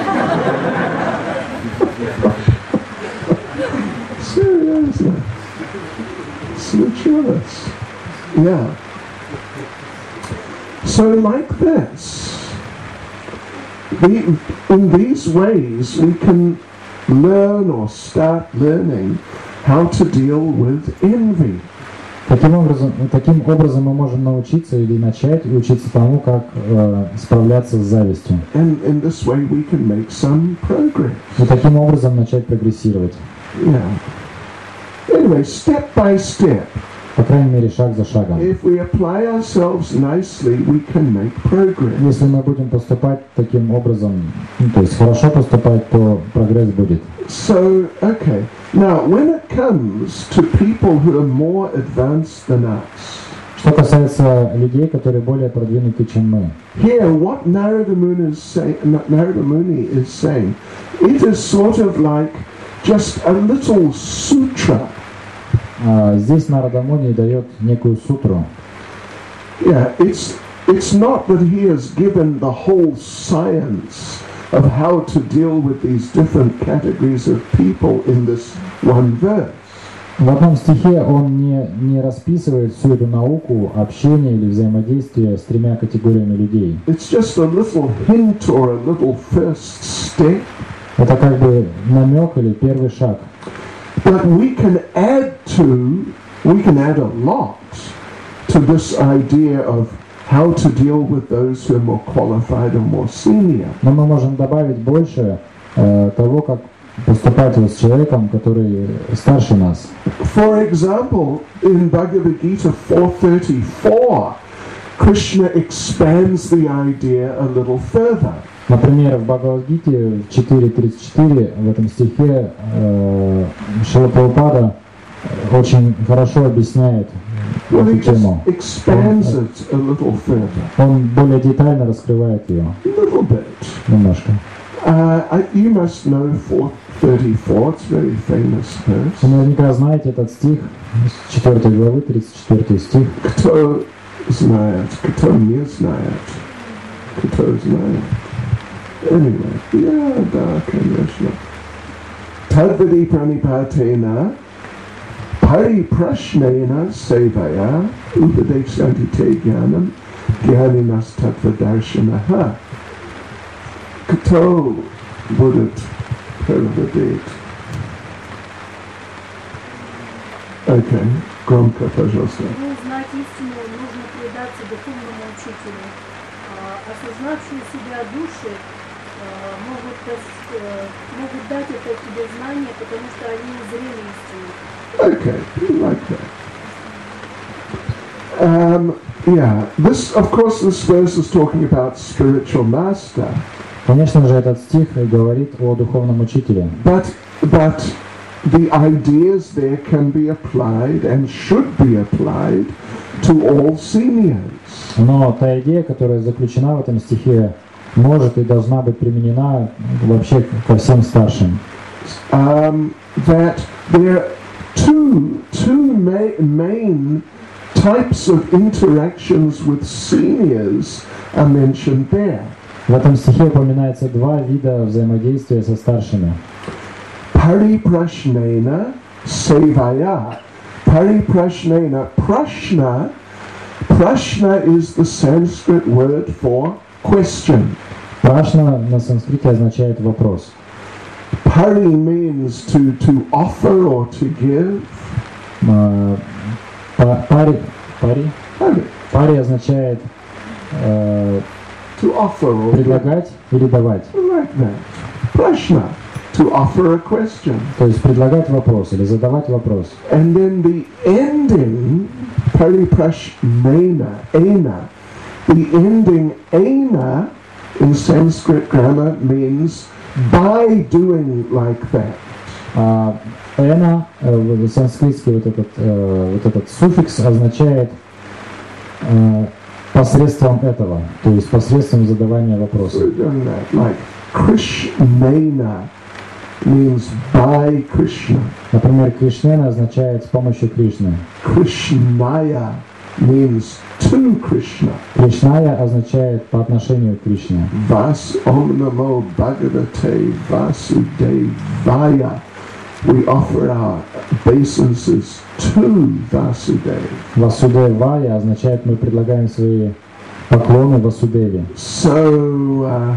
S1: Серьезно. Случилось. Yeah. So like this, the, in these ways we can learn or start learning how to deal with envy.
S2: Таким образом, таким образом мы можем научиться или начать учиться тому, как э, справляться с завистью.
S1: And in this way we can make some progress.
S2: И таким образом начать прогрессировать.
S1: Yeah. Anyway, step by step.
S2: По крайней мере, шаг за шагом.
S1: If we apply ourselves nicely, we can make progress.
S2: Если мы будем поступать таким образом, ну, то есть хорошо поступать, то прогресс будет.
S1: So, okay. Now, when it comes to people who are more advanced than us,
S2: Что касается людей, которые более продвинуты, чем мы.
S1: here what Narada Muni is, say, Narada Muni is saying, it is sort of like just a little sutra.
S2: А здесь Нарада Муни дает некую сутру.
S1: Yeah, it's it's not that he has given the whole science of how to deal with these different categories of people in this one verse.
S2: В одном стихе он не, не расписывает всю эту науку общения или взаимодействия с тремя категориями людей.
S1: It's just a little hint or a little first step.
S2: Это как бы намек или первый шаг.
S1: But we can add to, we can add a lot to this idea of how to deal with those who are more qualified or more senior.
S2: Но мы можем добавить больше э, того, как поступать вот с человеком, который старше нас.
S1: For example, in Bhagavad Gita four thirty-four, Krishna expands the idea a little further.
S2: Например, в Бхагавад-гите в четыре тридцать четыре в этом стихе э, Шрила Прабхупада очень хорошо объясняет
S1: Well, he
S2: эту тему.
S1: just expands it a little further.
S2: Он более детально раскрывает ее
S1: A little bit.
S2: немножко.
S1: Uh, I, you must know four thirty-four, it's a very famous verse.
S2: Вы наверняка знаете этот стих, с четвёртой главы, тридцать четвёртый стих.
S1: Кто знает, кто не знает, кто знает. Anyway, yeah, да, конечно. Tadvadi pranipatena pariprashnena sevaya upadeshanti te jnanam jnaninas tattvadarshanaha. Кто будет переводить? Окей, громко, пожалуйста.
S3: Чтобы узнать истину, нужно предаться духовному учителю. А, осознавшие себя души а, могут, дас- э, могут дать это тебе знание, потому что они зрели истину.
S1: Okay, like that. Um, yeah, this, of course, this verse is talking about spiritual master,
S2: Конечно же, этот стих говорит о духовном учителе.
S1: but but the ideas there can be applied and should be applied to all seniors.
S2: Но та идея, которая заключена в этом стихе, может и должна быть применена вообще ко всем старшим.
S1: Um, that there are two two ma- main types of interactions with seniors are mentioned there.
S2: В этом стихе упоминается два вида взаимодействия со старшими.
S1: Pariprashnena sevaya. Pariprashnena. Prashna. Prashna is the Sanskrit word for question.
S2: Прашна на санскрите означает вопрос.
S1: Pari means to, to offer or to give.
S2: А, па- Пари, пари,
S1: Pari.
S2: пари означает э,
S1: To offer or give.
S2: предлагать или давать.
S1: Like that. Prashna. To offer a question.
S2: То есть предлагать вопрос или задавать вопрос.
S1: And then the ending, pariprashnena, ena. The ending ena in Sanskrit grammar means by doing like that.
S2: А эна, э, в санскритский вот этот, э, вот этот суффикс означает э, посредством этого, то есть посредством задавания
S1: So
S2: вопроса.
S1: doing that, like Krishnena means by Krishna.
S2: Например, Кришнена означает с помощью Кришны.
S1: Krishnaya means to Krishna.
S2: Кришная означает по отношению к Кришне.
S1: Vas Om Namo Bhagavate Vasudevaya. We offer our obeisances to Vasudeva.
S2: Васудевая означает, мы предлагаем свои поклоны Васудеве.
S1: So, uh,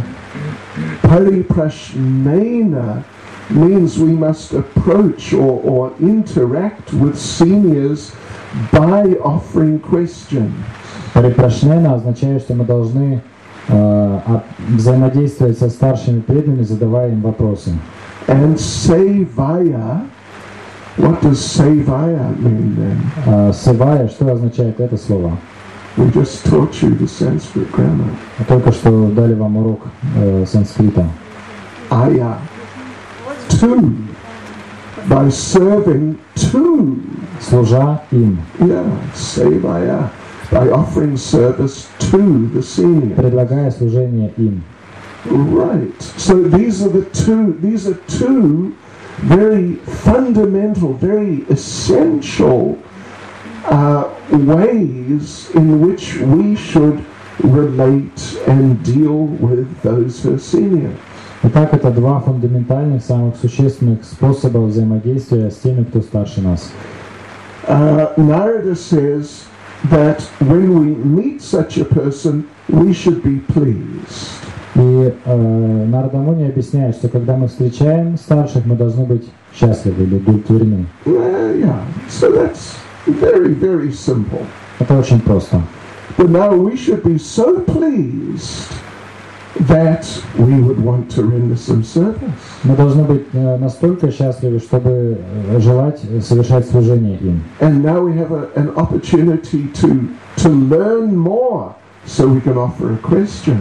S1: Pariprashnena means we must approach or, or interact with seniors by offering questions.
S2: Парипрашнена означает, что мы должны э, взаимодействовать со старшими преданными, задавая им вопросы.
S1: And Sevaya, what does Sevaya mean then?
S2: Uh, Севая, что означает это слово?
S1: We just taught you the Sanskrit grammar.
S2: Только что дали вам урок э, санскрита.
S1: Aya, to, by serving to.
S2: Служа им.
S1: Yeah, Sevaya, by offering service to the senior.
S2: Предлагая служение им.
S1: Right. So these are the two. These are two very fundamental, very essential uh, ways in which we should relate and deal with those who are seniors.
S2: Итак, это два фундаментальных, самых существенных способа взаимодействия с теми, кто старше нас.
S1: Uh, Narada says that when we meet such a person, we should be pleased.
S2: И э, Нарада Муни объясняет, что когда мы встречаем старших, мы должны быть счастливы или удовлетворены.
S1: Uh, yeah, so that's very, very simple.
S2: Это очень просто.
S1: But now we should be so pleased that we would want to render some service.
S2: Мы должны быть э, настолько счастливы, чтобы э, желать совершать служение им.
S1: And now we have a, an opportunity to, to learn more so we can offer a question.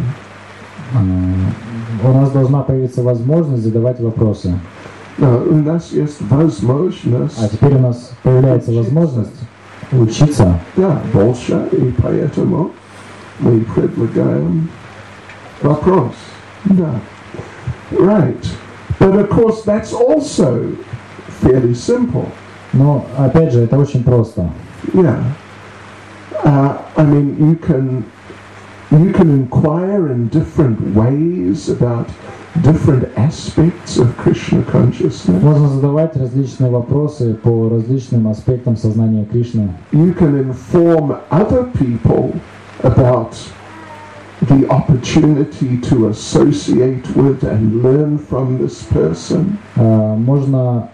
S2: У нас должна появиться возможность задавать вопросы.
S1: No, у нас есть возможность.
S2: А теперь у нас появляется возможность учиться.
S1: Да, больше, и поэтому мы предлагаем вопрос. Да. Right. But of course that's also fairly simple.
S2: Но опять же, это очень просто.
S1: Yeah. Uh, I mean, you can You can inquire in different ways about different aspects of Krishna consciousness.
S2: Можно задавать различные вопросы по различным аспектам сознания Кришны.
S1: You can inform other people about the opportunity to associate with and learn from this person.
S2: Uh, можно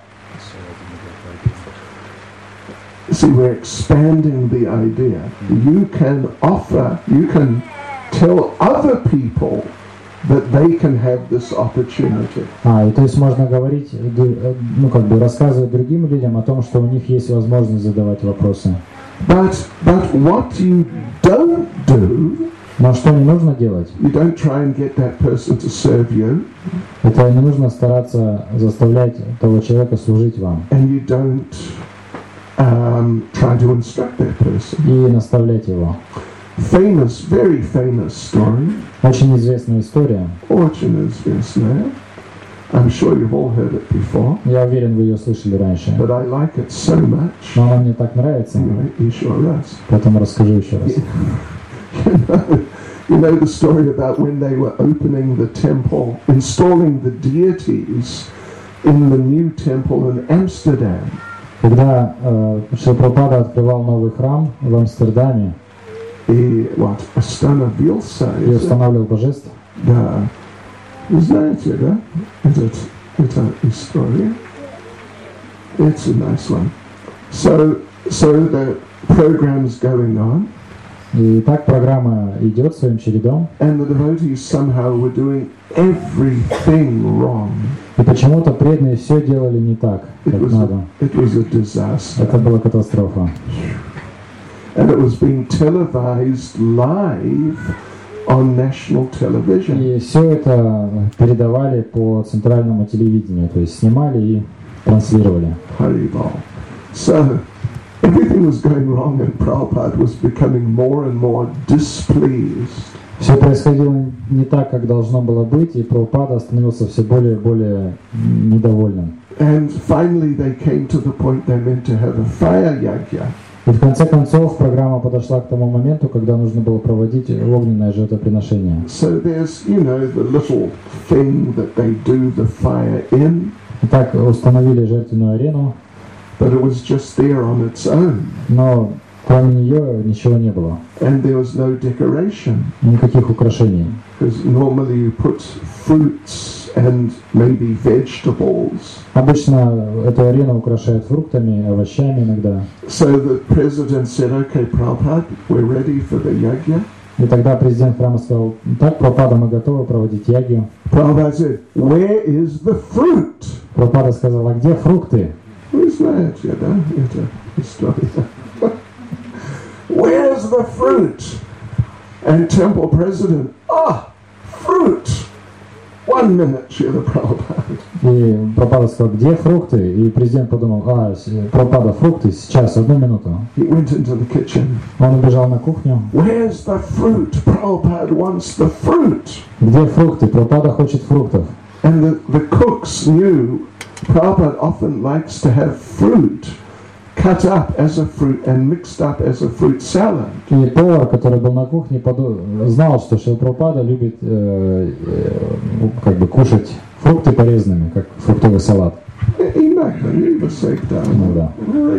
S1: See, we're expanding the idea. You can offer, you can tell other people that they can have this opportunity.
S2: А, и то есть можно говорить, ну как бы рассказывать другим людям о том, что у них есть возможность задавать вопросы.
S1: But, but what you don't do,
S2: но что не нужно делать?
S1: You don't try and get that person to serve you.
S2: Это не нужно стараться заставлять того человека служить вам.
S1: And you don't um, try to instruct that person.
S2: И наставлять его.
S1: Famous, very famous story.
S2: Очень известная история.
S1: Очень известная. I'm sure you've all heard it before.
S2: Я уверен, вы ее слышали раньше.
S1: But I like it so much.
S2: Но она мне так нравится.
S1: Anyway, еще раз.
S2: Поэтому расскажу еще раз.
S1: You know, you know the story about when they were opening the temple, installing the deities in the new temple in Amsterdam.
S2: Когда э, Шрила Прабхупада открывал новый храм в Амстердаме,
S1: и what, остановился,
S2: и устанавливал божеств.
S1: Да. Вы знаете, да? Этот, эта история. It's a nice one. So, so the program's going on.
S2: И так программа идет своим чередом.
S1: And the devotees somehow were doing everything wrong.
S2: И почему-то преданные все делали не так, как
S1: it was
S2: надо.
S1: A, it was a disaster.
S2: Это была катастрофа.
S1: And it was being televised live on national television.
S2: И все это передавали по центральному телевидению, то есть снимали и транслировали.
S1: Haribol. So everything was going wrong and Prabhupada was becoming more and more displeased.
S2: Все происходило не так, как должно было быть, и Прабхупада становился все более и более недовольным.
S1: And finally they came to the point they meant to have a fire yajna.
S2: И в конце концов программа подошла к тому моменту, когда нужно было проводить огненное жертвоприношение.
S1: So there's, you know, the little thing that they do the fire in.
S2: Итак, установили жертвенную арену,
S1: but it was just there on its own.
S2: Но кроме нее ничего не было.
S1: And there was no decoration.
S2: Никаких украшений.
S1: Because normally you put fruits and maybe vegetables.
S2: Обычно эту арену украшают фруктами, овощами иногда.
S1: So the president said, "Okay, Prabhupada, we're ready for the yajna."
S2: И тогда президент храма сказал: так, Прабхупада, мы готовы проводить ягью.
S1: Prabhupada said, "Where is the fruit?"
S2: Прабхупада сказал: а где фрукты?
S1: Who's that? You know, it's a story. Where's the fruit? And temple president, ah, fruit. One minute, Srila Prabhupada.
S2: И Прабхупада сказал: где фрукты? И президент подумал: а, Прабхупада, фрукты, сейчас, одну минуту.
S1: He went into the kitchen.
S2: Он убежал на кухню.
S1: Where's the fruit? Prabhupada wants the fruit.
S2: Где фрукты? Прабхупада хочет фруктов.
S1: And the, the cooks knew Prabhupada often likes to have fruit cut up as a fruit and mixed up as a fruit salad.
S2: И повар, который был на кухне, поду... знал, что Шрила Прабхупада любит э, э, как бы кушать фрукты порезанными, как фруктовый салат. Ну, да.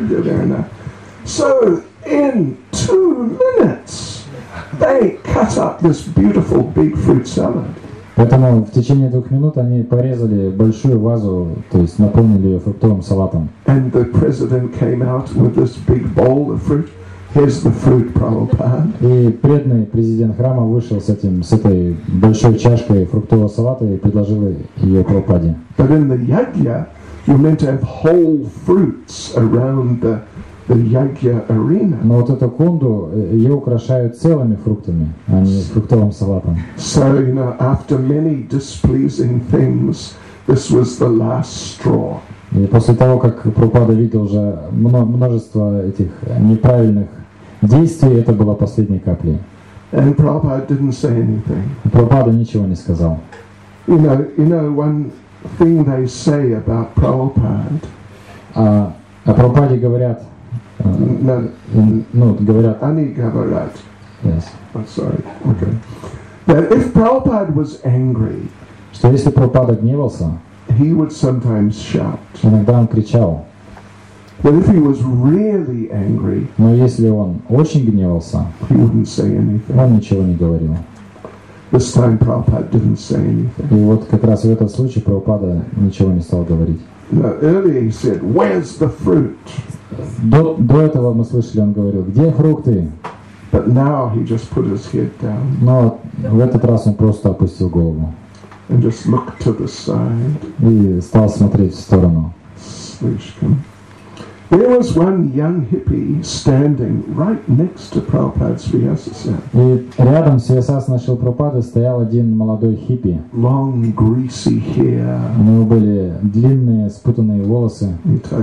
S1: So in two minutes they cut up this beautiful big fruit salad.
S2: Поэтому в течение двух минут они порезали большую вазу, то есть наполнили ее фруктовым салатом.
S1: And the president came out with this big bowl of fruit. Here's the fruit, Prabhupada.
S2: И преданный президент храма вышел с этим, с этой большой чашкой фруктового салата и предложил ее Прабхупаде.
S1: But in the yajna, you're meant to have whole fruits around the the yajna arena.
S2: Но вот эту кунду ее украшают целыми фруктами, а не фруктовым салатом.
S1: So, you know, after many displeasing things, this was the last straw.
S2: И после того, как Прабхупада видел уже множество этих неправильных действий, это была последней каплей.
S1: And Prabhupada didn't say anything.
S2: Прабхупада ничего не сказал.
S1: You know, you know, one thing they say about Prabhupada.
S2: А о Прабхупаде говорят,
S1: no,
S2: ну, говорят.
S1: Ani Gavarat.
S2: Yes.
S1: I'm sorry. Okay. That if Prabhupada was angry,
S2: что если Прабхупада гневался,
S1: he would sometimes shout.
S2: Иногда он кричал.
S1: But if he was really angry,
S2: но если он очень гневался,
S1: he wouldn't say anything.
S2: Он ничего не говорил.
S1: This time Prabhupada didn't say anything.
S2: И вот как раз в этот случай Прабхупада ничего не стал говорить.
S1: No, earlier he said, "Where's the fruit?"
S2: До, до этого мы слышали, он говорил: где фрукты?
S1: But now he just put his head down.
S2: Но в этот раз он просто опустил голову.
S1: And just looked to the side.
S2: И стал смотреть в сторону.
S1: Slishkin. There was one young hippie standing right next to Prabhupada's Vyasasana.
S2: И рядом с Vyasasana Шрилы Прабхупады стоял один молодой хиппи.
S1: Long, greasy hair.
S2: У него были длинные, спутанные волосы.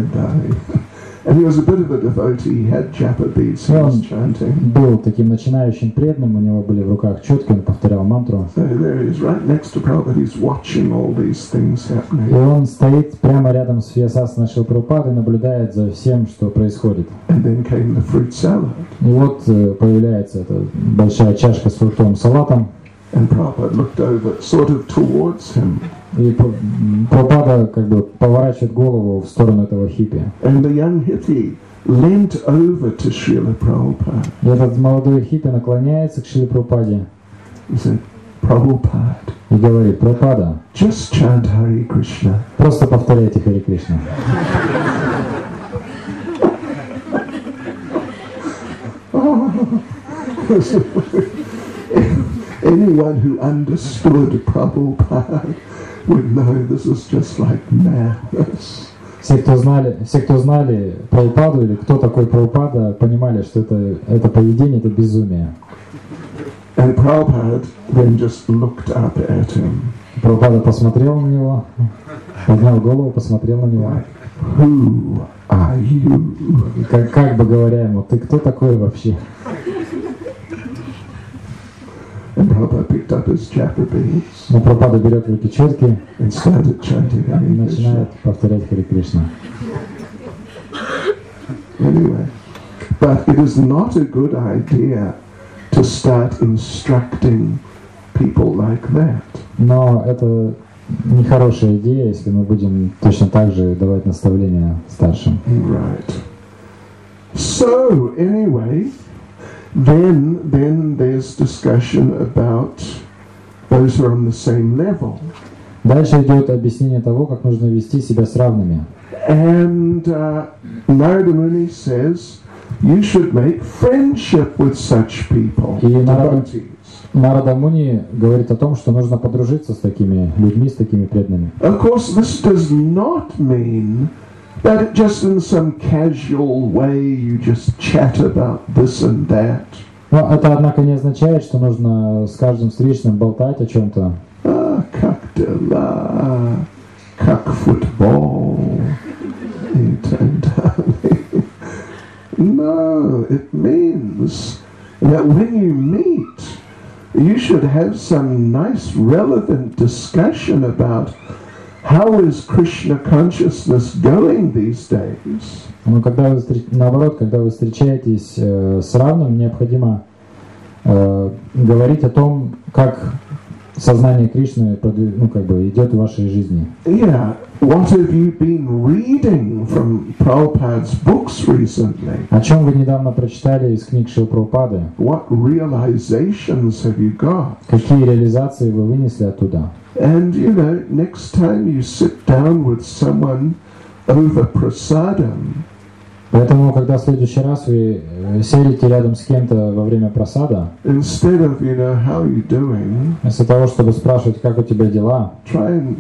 S1: And he was a bit of a devotee. He had japa beads. He was chanting.
S2: Был таким начинающим преданным. У него были в руках четки. Он повторял мантру.
S1: So there he is, right next to Prabhupada. He's watching all these things happening.
S2: И он стоит прямо рядом с Vyasasana Шрилы Прабхупады и наблюдает за всем, что происходит.
S1: And then came the fruit salad.
S2: И вот появляется эта большая чашка с фруктовым салатом.
S1: And Prabhupada looked over, sort of towards him.
S2: И Прабхупада как бы поворачивает голову в сторону этого хиппи.
S1: And the young hippie leant over to Srila Prabhupada.
S2: И этот молодой хиппи наклоняется к Шриле Прабхупаде.
S1: He said, "Prabhupada."
S2: И говорит: Прабхупада,
S1: just chant Hare Krishna.
S2: Просто повторяйте Харе Кришна.
S1: Anyone who understood Prabhupada would know this is just like madness.
S2: Все, кто знали, все, кто знали Прабхупаду или кто такой Прабхупада, понимали, что это, это поведение, это безумие.
S1: And Prabhupada then just looked up at him.
S2: Прабхупада посмотрел на него, поднял голову, посмотрел на него.
S1: Who are you?
S2: Как, как бы говоря ему: ты кто такой вообще?
S1: And Prabhupada picked up his chapter beads
S2: Но Прабхупада берет в руки четки
S1: and started chanting
S2: и
S1: Hare
S2: начинает
S1: Krishna.
S2: повторять Харе Кришна.
S1: Anyway, but it is not a good idea to start instructing people like that.
S2: Но это нехорошая идея, если мы будем точно так же давать наставления старшим.
S1: Right. So anyway, then then there's discussion about those who are on the same level.
S2: Дальше идет объяснение того, как нужно вести себя с равными.
S1: And uh, Narada Muni says you should make friendship with such people,
S2: И Нарада,
S1: devotees.
S2: Нарада Муни говорит о том, что нужно подружиться с такими людьми, с такими преданными.
S1: Of course, this does not mean that just in some casual way you just chat about this and that.
S2: Но это, однако, не означает, что нужно с каждым встречным болтать о чем-то.
S1: Ah, как дела, как футбол. И так далее. No, it means that when you meet, you should have some nice relevant discussion about how is Krishna consciousness going these days.
S2: Но когда вы, встр- наоборот, когда вы встречаетесь э, с равным, необходимо э, говорить о том, как сознание Кришны продвиг- ну, как бы идет в вашей жизни.
S1: Yeah, what have you been reading from Prabhupada's books recently?
S2: О чем вы недавно прочитали из книг Шрилы Прабхупады?
S1: What realizations have you got?
S2: Какие реализации вы вынесли оттуда?
S1: And you know, next time you sit down with someone over prasadam,
S2: Поэтому, когда в следующий раз вы э, сядете рядом с кем-то во время просада,
S1: instead of, you know, how are you doing,
S2: вместо того, чтобы спрашивать, как у тебя дела,
S1: try and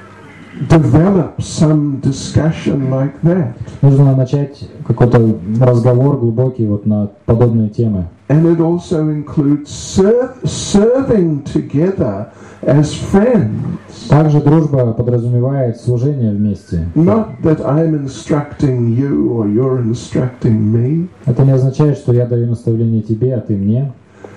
S1: develop some discussion like that.
S2: нужно начать какой-то разговор глубокий вот на подобные темы.
S1: And it also includes ser- serving together as friends.
S2: Также дружба подразумевает служение вместе.
S1: Not that I'm instructing you or you're instructing me,
S2: Это не означает, что я даю наставление тебе, а ты мне.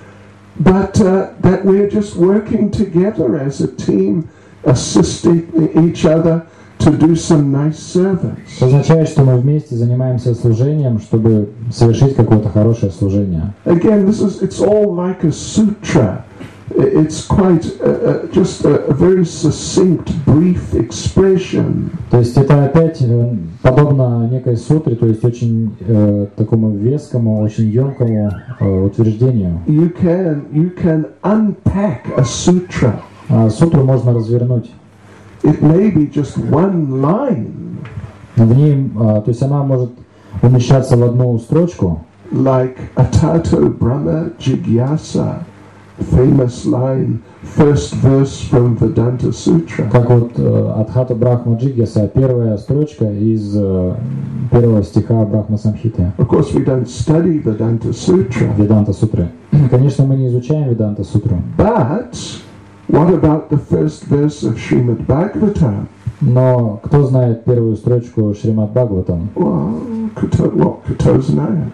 S1: but uh, that we're just working together as a team, assisting each other to do some nice service.
S2: Это означает, что мы вместе занимаемся служением, чтобы совершить какое-то хорошее служение.
S1: Again, this is it's all like a sutra. It's quite uh, uh, just a, a very succinct, brief expression.
S2: То есть это опять э, подобно некой сутре, то есть очень э, такому вескому, очень емкому э, утверждению.
S1: You can you can unpack a sutra.
S2: А сутру можно развернуть.
S1: It may be just one line,
S2: В ней, а, то есть она может умещаться в одну строчку,
S1: like Atato Brahma Jigyasa, famous line, first verse from Vedanta Sutra.
S2: как вот э, Адхата Брахма Джигьяса, первая строчка из э, первого стиха Брахма Самхиты,
S1: Of course, we don't study Vedanta Sutra,
S2: Веданта Сутры. Конечно, мы не изучаем Веданта Сутру,
S1: but what about the first verse of Srimad Bhagavatam?
S2: но кто знает первую строчку Шримад Бхагаватам?
S1: Well, Kuto, what? Kuto знает.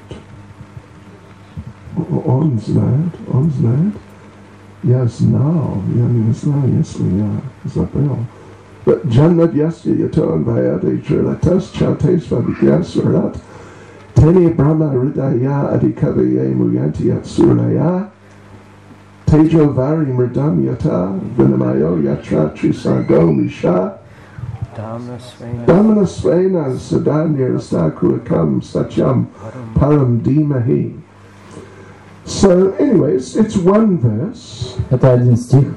S1: Он знает, он знает. Я знал, я не знаю, если я забыл. But Janmadhyasya Yato Vayade Trilatas Chautesva Vidyasvarat Tene Brahma Ridaya Adikavaye Muyanti Atsuraya Tejo Vari Mridam Yata Vinamayo Yatra Trisargo Misha Damana Svena Sadanya Stakuakam Satyam Param Dimahi. So, anyways, it's one verse,
S2: Это один стих,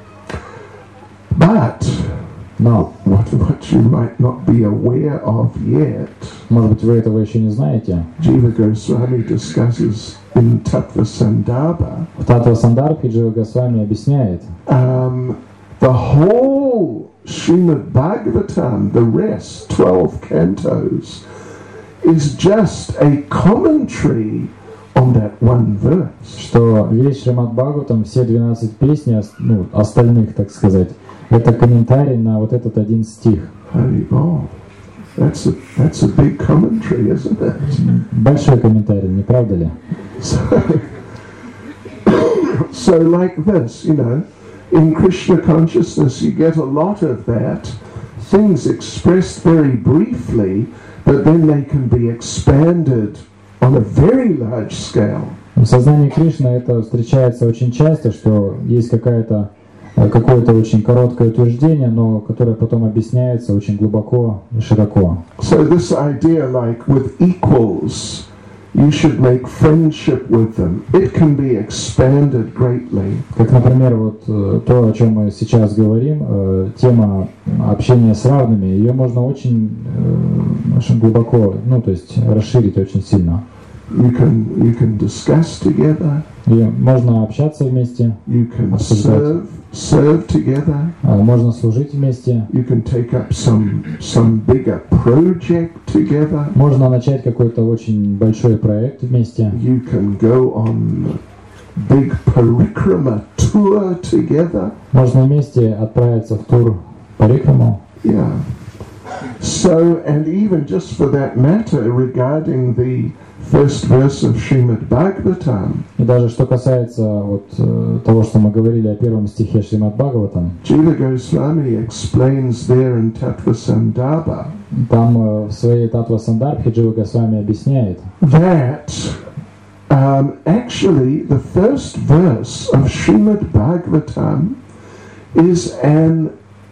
S1: but
S2: но,
S1: what, what you might not be aware of yet,
S2: может быть, вы этого еще не знаете,
S1: Jiva Goswami discusses in Tattva Sandarbha,
S2: в Татва Сандарбхе Джива Госвами объясняет,
S1: um, the whole Srimad Bhagavatam, the rest, twelve cantos, is just a commentary on that one verse.
S2: что весь Шримад Бхагаватам, все двенадцать песней, ос- ну, остальных, так сказать, это комментарий на вот этот один стих.
S1: Hari Bol. That's a, that's a big commentary, isn't it?
S2: Большой комментарий, не правда ли?
S1: So, so like this, you know, in Krishna consciousness you get a lot of that, things expressed very briefly, but then they can be expanded on a very large scale.
S2: В сознании Кришны это встречается очень часто, что есть какая-то, какое-то очень короткое утверждение, но которое потом объясняется очень глубоко и широко.
S1: So this idea, like with equals, you should make friendship with them. It can be expanded greatly.
S2: Как, например, вот то, о чем мы сейчас говорим, тема общения с равными, ее можно очень, очень глубоко, ну, то есть расширить очень сильно.
S1: You can you can discuss together.
S2: И можно общаться вместе,
S1: you can serve, serve together.
S2: Можно служить вместе.
S1: You can take up some some bigger project together.
S2: Можно начать какой-то очень большой проект вместе.
S1: You can go on big parikrama tour together.
S2: Можно вместе отправиться в тур парикраму.
S1: Yeah. So, and even just for that matter, regarding the first verse of Srimad Bhagavatam.
S2: И даже что касается вот того, что мы говорили о первом стихе Шримад Бхагаватам.
S1: Jiva Goswami explains there in Tattva Sandarbha.
S2: Там в своей Tattva Sandarbhe Jiva Goswami объясняет.
S1: That um, actually the first verse of Srimad Bhagavatam is an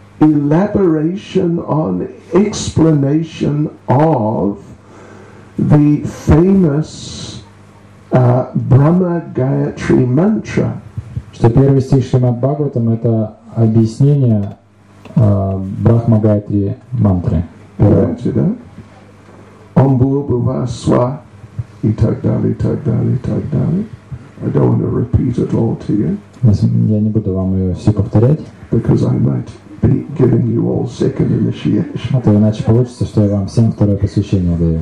S1: elaboration on explanation of the famous uh, Brahma Gayatri mantra.
S2: Что первый стих Шримад Бхагаватам это объяснение uh, Брахма Гайатри мантры.
S1: Знаете, да? Om Bhurбhuva Swa и так далее, и так далее, и так далее. I don't want to repeat it all to you.
S2: Я не буду вам ее все повторять.
S1: Because I might be giving you all second initiation.
S2: А то иначе получится, что я вам всем второе посвящение даю.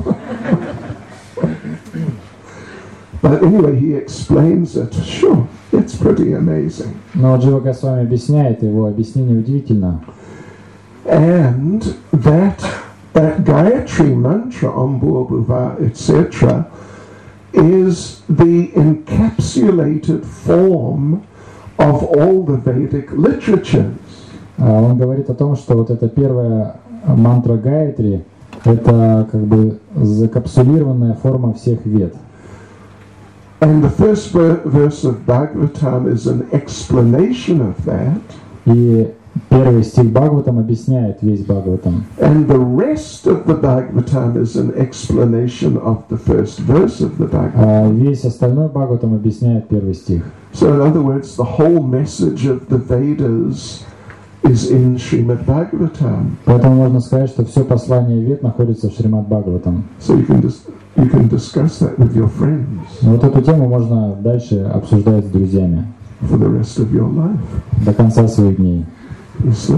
S1: But anyway, he explains it. Sure, it's pretty amazing.
S2: Но Джива Госвами объясняет, его объяснение удивительно.
S1: And that that Gayatri mantra, Om Bhurбhuva, et cetera, is the encapsulated form of all the Vedic literatures.
S2: Он говорит о том, что вот эта первая мантра Гайатри это как бы закапсулированная форма всех вед.
S1: And the first verse of Bhagavatam is an explanation of that.
S2: И первый стих Бхагаватам объясняет весь Бхагаватам.
S1: And the rest of the Bhagavatam is an explanation of the first verse of the Bhagavatam.
S2: А весь остальной Бхагаватам объясняет первый стих.
S1: So in other words, the whole message of the Vedas is in Srimad Bhagavatam.
S2: Поэтому можно сказать, что все послание вед находится в Шримад Бхагаватам.
S1: So you can dis- you can discuss that with your friends.
S2: Вот эту тему можно дальше обсуждать с друзьями.
S1: For the rest of your life.
S2: До конца своих дней.
S1: So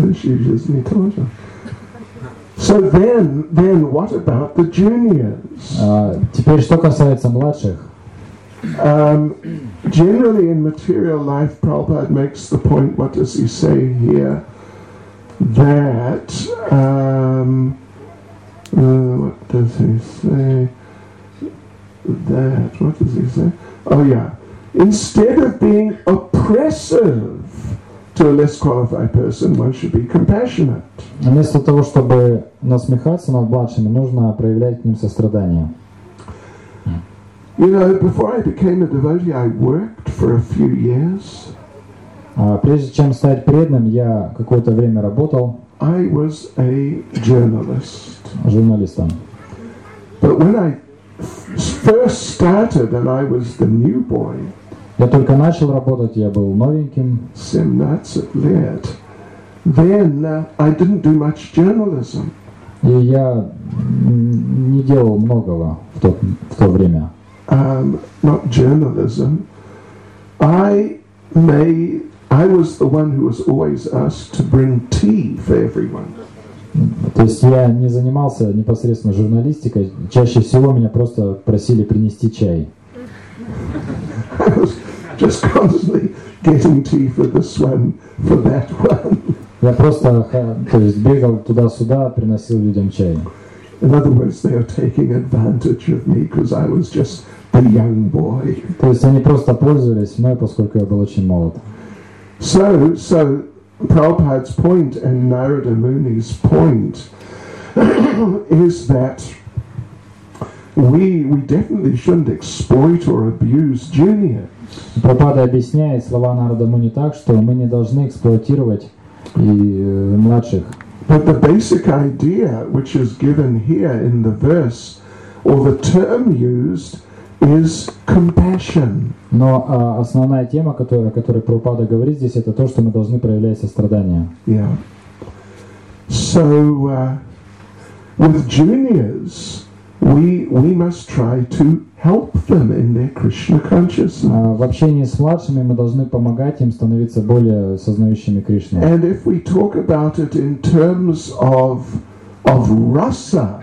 S1: then, then what about the juniors?
S2: А, теперь что касается младших.
S1: Um, generally in material life, Prabhupada makes the point, what does he say here? That, um, uh, what does he say? That, what does he say? Oh yeah, instead of being oppressive to a less qualified person, one should be compassionate.
S2: Вместо того, чтобы насмехаться над младшими, нужно проявлять к ним сострадание.
S1: You know, before I became a devotee, I worked for a few years.
S2: А прежде чем стать преданным, я какое-то время работал.
S1: I was a journalist.
S2: Журналистом.
S1: But when I first started and I was the new boy,
S2: я только начал работать, я был новеньким.
S1: семнадцать лет. Then uh, I didn't do much journalism.
S2: И я не делал многого в то, в то время.
S1: Um, not journalism. I made, I was the one who was always asked to bring tea for everyone.
S2: То есть я не занимался непосредственно журналистикой. Чаще всего меня просто просили принести чай.
S1: I was just constantly getting tea for this one, for that one.
S2: Я просто, то есть, бегал туда-сюда, приносил людям чай.
S1: In other words, they are taking advantage of me because I was just a young boy.
S2: То есть они просто пользовались мной, поскольку я был очень молод.
S1: So, so Prabhupada's point and Narada Muni's point is that we we definitely shouldn't exploit or abuse juniors.
S2: Прабхупада объясняет слова Нарада Муни так, что мы не должны эксплуатировать и э, младших.
S1: But the basic idea which is given here in the verse, or the term used, is compassion.
S2: Но а, основная тема, которая, о которой Прабхупада говорит здесь, это то, что мы должны проявлять сострадание.
S1: Yeah. So uh, with juniors, we we must try to help them in their Krishna consciousness.
S2: А, в общении с младшими мы должны помогать им становиться более сознающими Кришну.
S1: And if we talk about it in terms of of rasa,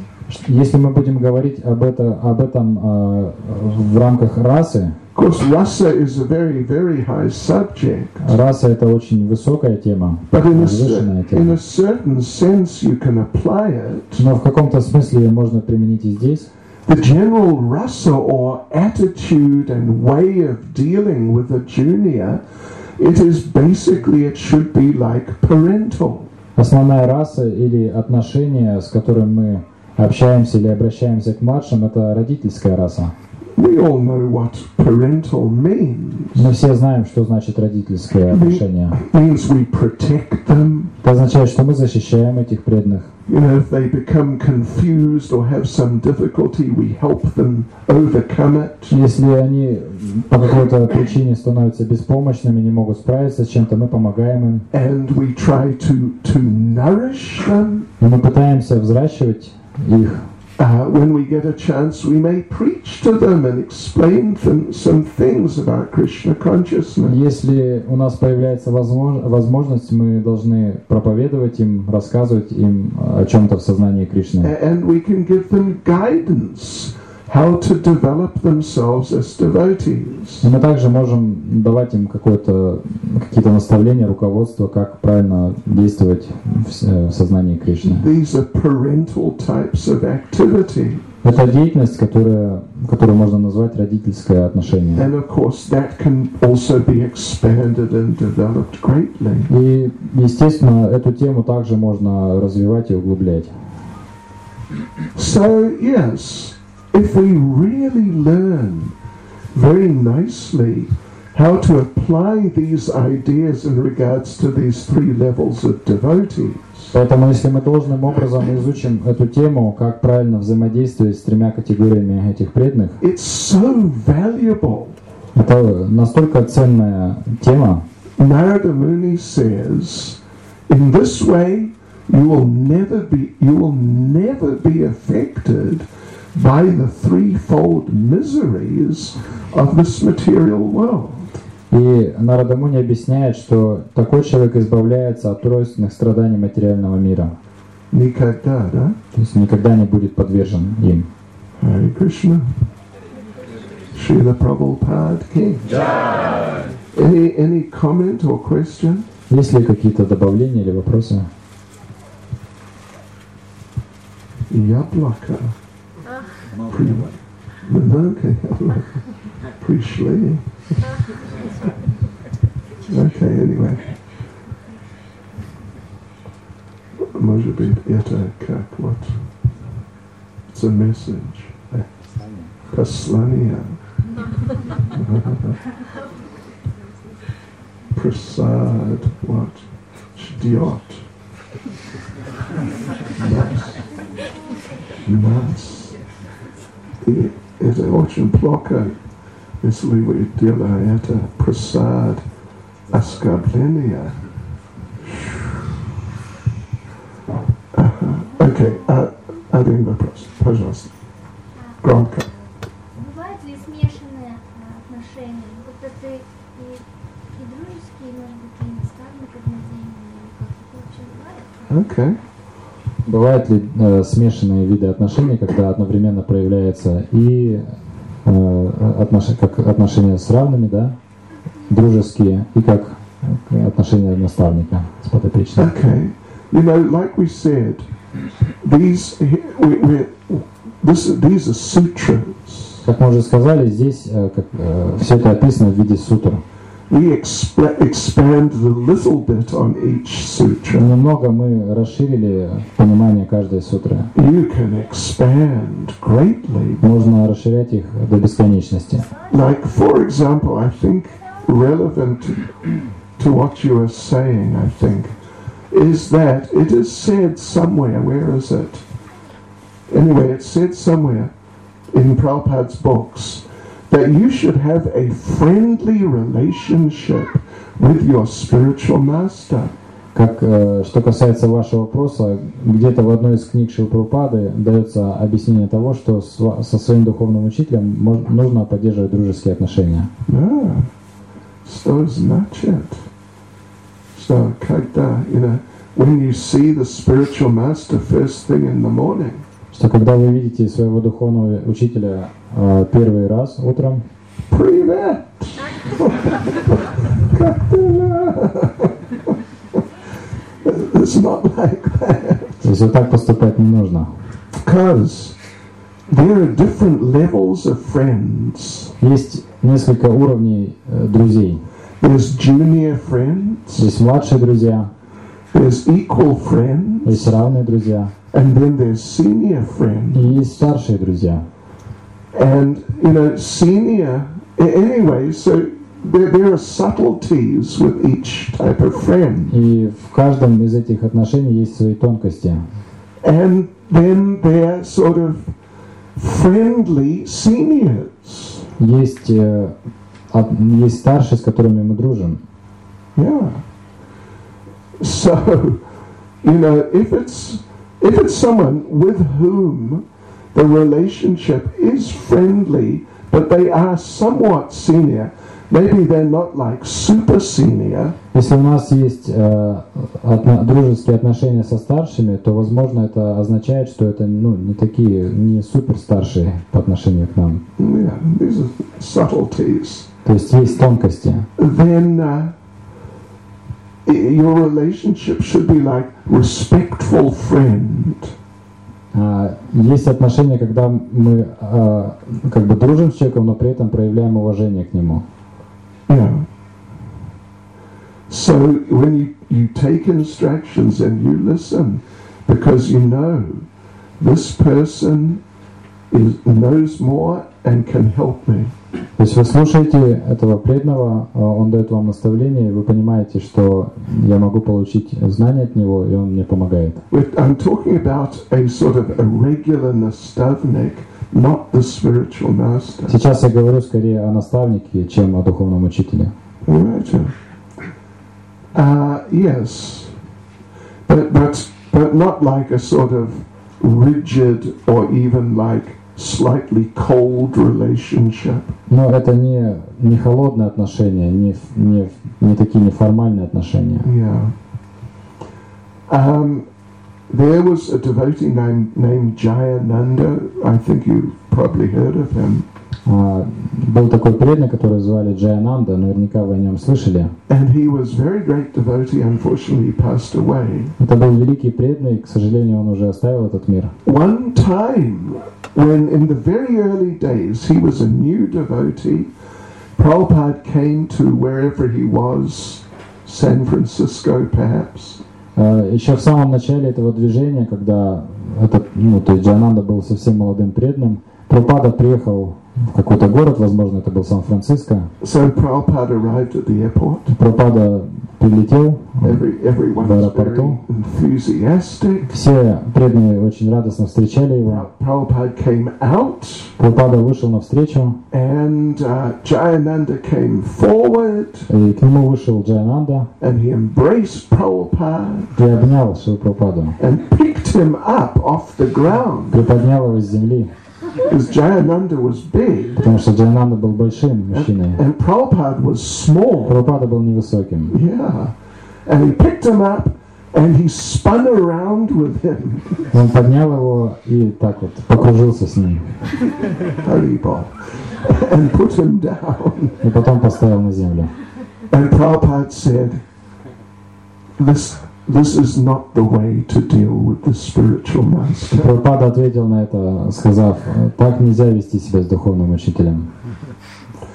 S2: Если мы будем говорить об, это, об этом а, в рамках расы,
S1: of course, rasa is a very, very high subject.
S2: раса это очень высокая тема,
S1: But in a,
S2: возвышенная
S1: cer- in
S2: тема.
S1: a certain sense, you can apply it.
S2: Но в каком-то смысле ее можно применить и здесь.
S1: The general rasa or attitude and way of dealing with a junior, it is basically, it should be like parental.
S2: Основная раса или отношение, с которым мы общаемся или обращаемся к младшим, это родительская раса.
S1: We all know what parental means.
S2: Мы все знаем, что значит родительское отношение.
S1: It means we protect them.
S2: Это означает, что мы защищаем этих преданных.
S1: You know, if they become confused or have some difficulty, we help them overcome it.
S2: Если они по какой-то причине становятся беспомощными, не могут справиться с чем-то, мы помогаем им.
S1: And we try to, to nourish them.
S2: И мы пытаемся взращивать их.
S1: Uh, when we get a chance, we may preach to them and explain them some things about Krishna consciousness.
S2: Если у нас появляется возмож- возможность, мы должны проповедовать им, рассказывать им о чем-то в сознании Кришны.
S1: And we can give them guidance how to develop themselves as devotees.
S2: И мы также можем давать им какое-то, какие-то наставления, руководство, как правильно действовать в, в сознании Кришны.
S1: These are parental types of activity.
S2: Это деятельность, которая, которую можно назвать родительское отношение.
S1: And of course that can also be expanded and developed greatly.
S2: И, естественно, эту тему также можно развивать и углублять.
S1: So yes, if we really learn very nicely how to apply these ideas in regards to these three levels of devotees,
S2: Поэтому, если мы должным образом изучим эту тему, как правильно взаимодействовать с тремя категориями этих преданных,
S1: it's so valuable.
S2: это настолько ценная тема.
S1: Narada Muni says, in this way you will never be you will never be affected by the threefold miseries of this material world.
S2: И Нарада Муни объясняет, что такой человек избавляется от тройственных страданий материального мира.
S1: Nikada, да?
S2: То есть никогда не будет подвержен им.
S1: Hare Krishna. Srila Prabhupada Ki. Any any comment or question?
S2: Есть ли какие-то добавления или вопросы?
S1: Yablaka. Pri- Navanka Yablaka. Prishli. Okay, anyway. Может быть, это как вот? It's a message. Послание. Prasad, what? Jdyot. Нас. Нас. И это очень плохо, если вы делаете прасад оскорбления. Окей, один вопрос, пожалуйста. Громко.
S4: Бывают ли смешанные а, отношения? Вот это и, и дружеские, может быть, и наставник однодневные, как это вообще бывает?
S1: Окей.
S2: Бывают ли э, смешанные виды отношений, когда одновременно проявляется и э, отнош... как отношения с равными, да, дружеские, и как отношения наставника с подопечным?
S1: Okay. You know, like we said, these we, we, this, these are sutras.
S2: Как мы уже сказали, здесь э, как, э, все это описано в виде сутр.
S1: we exp- expanded a little bit on each sutra.
S2: Немного мы расширили понимание каждой сутры.
S1: You can expand greatly.
S2: Можно расширять их до бесконечности.
S1: Like, for example, I think relevant to what you are saying, I think, is that it is said somewhere, where is it? Anyway, it's said somewhere in Prabhupada's books that you should have a friendly relationship with your spiritual master.
S2: Как, э, что касается вашего вопроса, где-то в одной из книг Шрилы Прабхупады дается объяснение того, что с, со своим духовным учителем мож, нужно поддерживать дружеские отношения.
S1: Ah, so значит. So, когда, you know, when you see the spiritual master first thing in the morning,
S2: Что когда вы видите своего духовного учителя э, первый раз утром,
S1: привет! Как дела? It's not like that.
S2: то есть вот так поступать не нужно.
S1: Because there are different levels of friends.
S2: Есть несколько уровней э, друзей.
S1: There's junior friends,
S2: Есть младшие друзья,
S1: there's equal friends,
S2: есть равные друзья,
S1: and then there's senior friends.
S2: и есть старшие друзья.
S1: And, you know, senior, anyway, so there, there are subtleties with each type of friend.
S2: И в каждом из этих отношений есть свои тонкости.
S1: And then there are sort of friendly seniors.
S2: Есть, э, от- есть старшие, с которыми мы дружим.
S1: Yeah. So, you know, if it's if it's someone with whom the relationship is friendly, but they are somewhat senior, maybe they're not like super senior,
S2: Если у нас есть э, отно- дружеские отношения со старшими, то, возможно, это означает, что это ну, не такие, не супер старшие по отношению к нам.
S1: yeah, these are subtleties.
S2: То есть есть тонкости.
S1: Then uh, i- your relationship should be like respectful friend.
S2: А, есть отношения, когда мы а, как бы дружим с человеком, но при этом проявляем уважение к нему.
S1: Yeah. So when you, you take instructions and you listen, because you know this person is, knows more and can help me.
S2: То есть вы слушаете этого преданного, а, он дает вам наставление, и вы понимаете, что я могу получить знания от него, и он мне помогает.
S1: We're- I'm talking about a sort of a regular nastavnik, not the spiritual master.
S2: Сейчас я говорю скорее о наставнике, чем о духовном учителе.
S1: Imagine. Uh, yes, but, but, but not like a sort of rigid or even like slightly cold relationship.
S2: Но это не, не холодные отношения, не, ф- не, ф- не такие неформальные отношения.
S1: Yeah. Um, there was a devotee named, named Jayananda. I think you've probably heard of him.
S2: А, был такой преданный, который звали Джаянанда, наверняка вы о нем слышали.
S1: And he was a very great devotee. Unfortunately, he passed away.
S2: Это был великий преданный, к сожалению, он уже оставил этот мир.
S1: One time, when in the very early days he was a new devotee, Prabhupada came to wherever he was, San Francisco perhaps,
S2: А, еще в самом начале этого движения, когда этот, ну, то есть Джаянанда был совсем молодым преданным, Прабхупада приехал в какой-то город, возможно, это был Сан-Франциско.
S1: so Prabhupada arrived at the airport.
S2: Прабхупада прилетел,
S1: Every, everyone was very
S2: Аэропорту.
S1: enthusiastic.
S2: все преданные очень радостно встречали его.
S1: Prabhupada came out,
S2: Прабхупада вышел навстречу,
S1: and uh, Jayananda came forward,
S2: и к нему вышел Джаянанда
S1: and he embraced Prabhupada
S2: и обнял Шрилу Прабхупаду,
S1: and picked him up off the ground,
S2: приподнял его с земли,
S1: because Jayananda was big,
S2: потому что Джаянанда был большим мужчиной,
S1: and Prabhupada was small.
S2: Прабхупада был невысоким.
S1: Yeah. And he picked him up, and he spun around with him.
S2: Он поднял его и так вот покружился с ним,
S1: Haribol. And put him down.
S2: и потом поставил на землю.
S1: And Prabhupada said, this, this is not the way to deal with the spiritual
S2: И
S1: master.
S2: Прабхупада ответил на это, сказав, так нельзя вести себя с духовным учителем.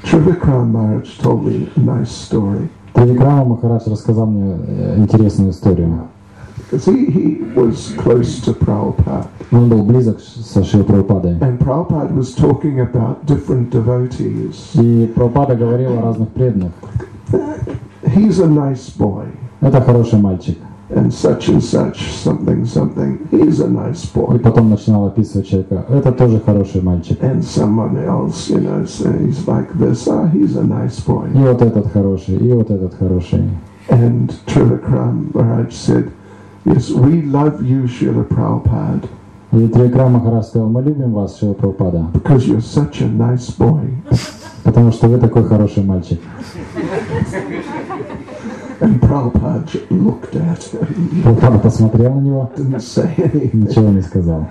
S1: Trivikram Maharaj told me a nice story.
S2: Тривикрама Махарадж рассказал мне интересную историю.
S1: Because he, he was close to Prabhupada.
S2: Он был близок со Шри Прабхупадой.
S1: And Prabhupada was talking about different devotees.
S2: И Прабхупада говорил о разных преданных.
S1: He's a nice boy.
S2: Это хороший мальчик.
S1: And such and such, something, something. He's a nice
S2: И
S1: boy.
S2: потом начинал описывать человека. Это тоже хороший мальчик.
S1: And someone else, you know, says like this, ah, he's a nice boy.
S2: И вот этот хороший, и вот этот хороший.
S1: And Trivikram Maharaj said, yes, we love you, Srila Prabhupada,
S2: И Тривикрам Махарадж сказал: мы любим вас, Шрила Прабхупада,
S1: because you're such a nice boy.
S2: потому что вы такой хороший мальчик.
S1: And Prabhupada looked at him,
S2: Прабхупада посмотрел на него,
S1: didn't say anything.
S2: ничего не сказал.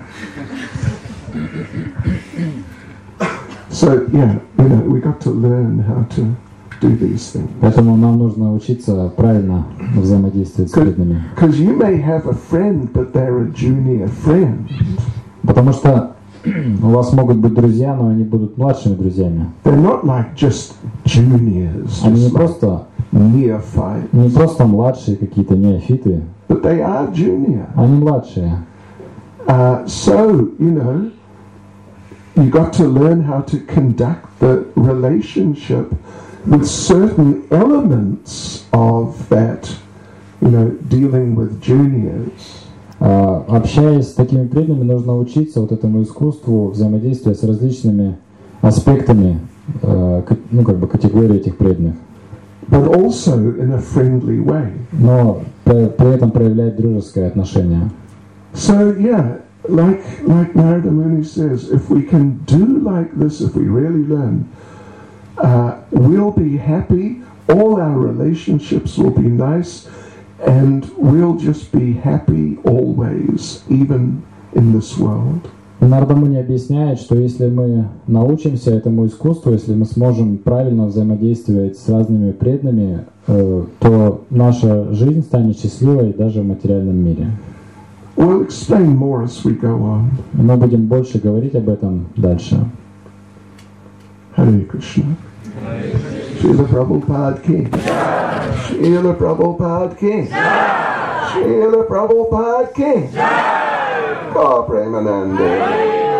S1: So, yeah, you know, we got to learn how to do these things.
S2: Поэтому нам нужно учиться правильно взаимодействовать с преданными.
S1: Because you may have a friend, but they're a junior friend.
S2: Потому что у вас могут быть друзья, но они будут младшими друзьями.
S1: They're not like just juniors,
S2: Они не
S1: just like
S2: просто,
S1: neophytes,
S2: не просто младшие какие-то неофиты,
S1: but they are junior.
S2: они младшие.
S1: Uh, so, you know, you got to learn how to conduct the relationship with certain elements of that, you know, dealing with juniors.
S2: А, общаясь с такими преданными, нужно учиться вот этому искусству взаимодействия с различными аспектами, э, к- ну как бы категории этих преданных,
S1: But also in a friendly way.
S2: но при, при этом проявлять дружеское отношение.
S1: So, yeah, like, like Narada Muni says, if we can do like this, if we really learn, uh, we'll be happy, all our relationships will be nice, and we'll just be happy always, even in this world.
S2: Нарада Муни объясняет, что если мы научимся этому искусству, если мы сможем правильно взаимодействовать с разными преданными, э, то наша жизнь станет счастливой даже в материальном мире.
S1: We'll explain more as we go on.
S2: Мы будем больше говорить об этом дальше.
S1: Hare Krishna. Srila Prabhupada Ki. Srila Prabhupada Ki. Srila Prabhupada Ki. Gaur Premanande.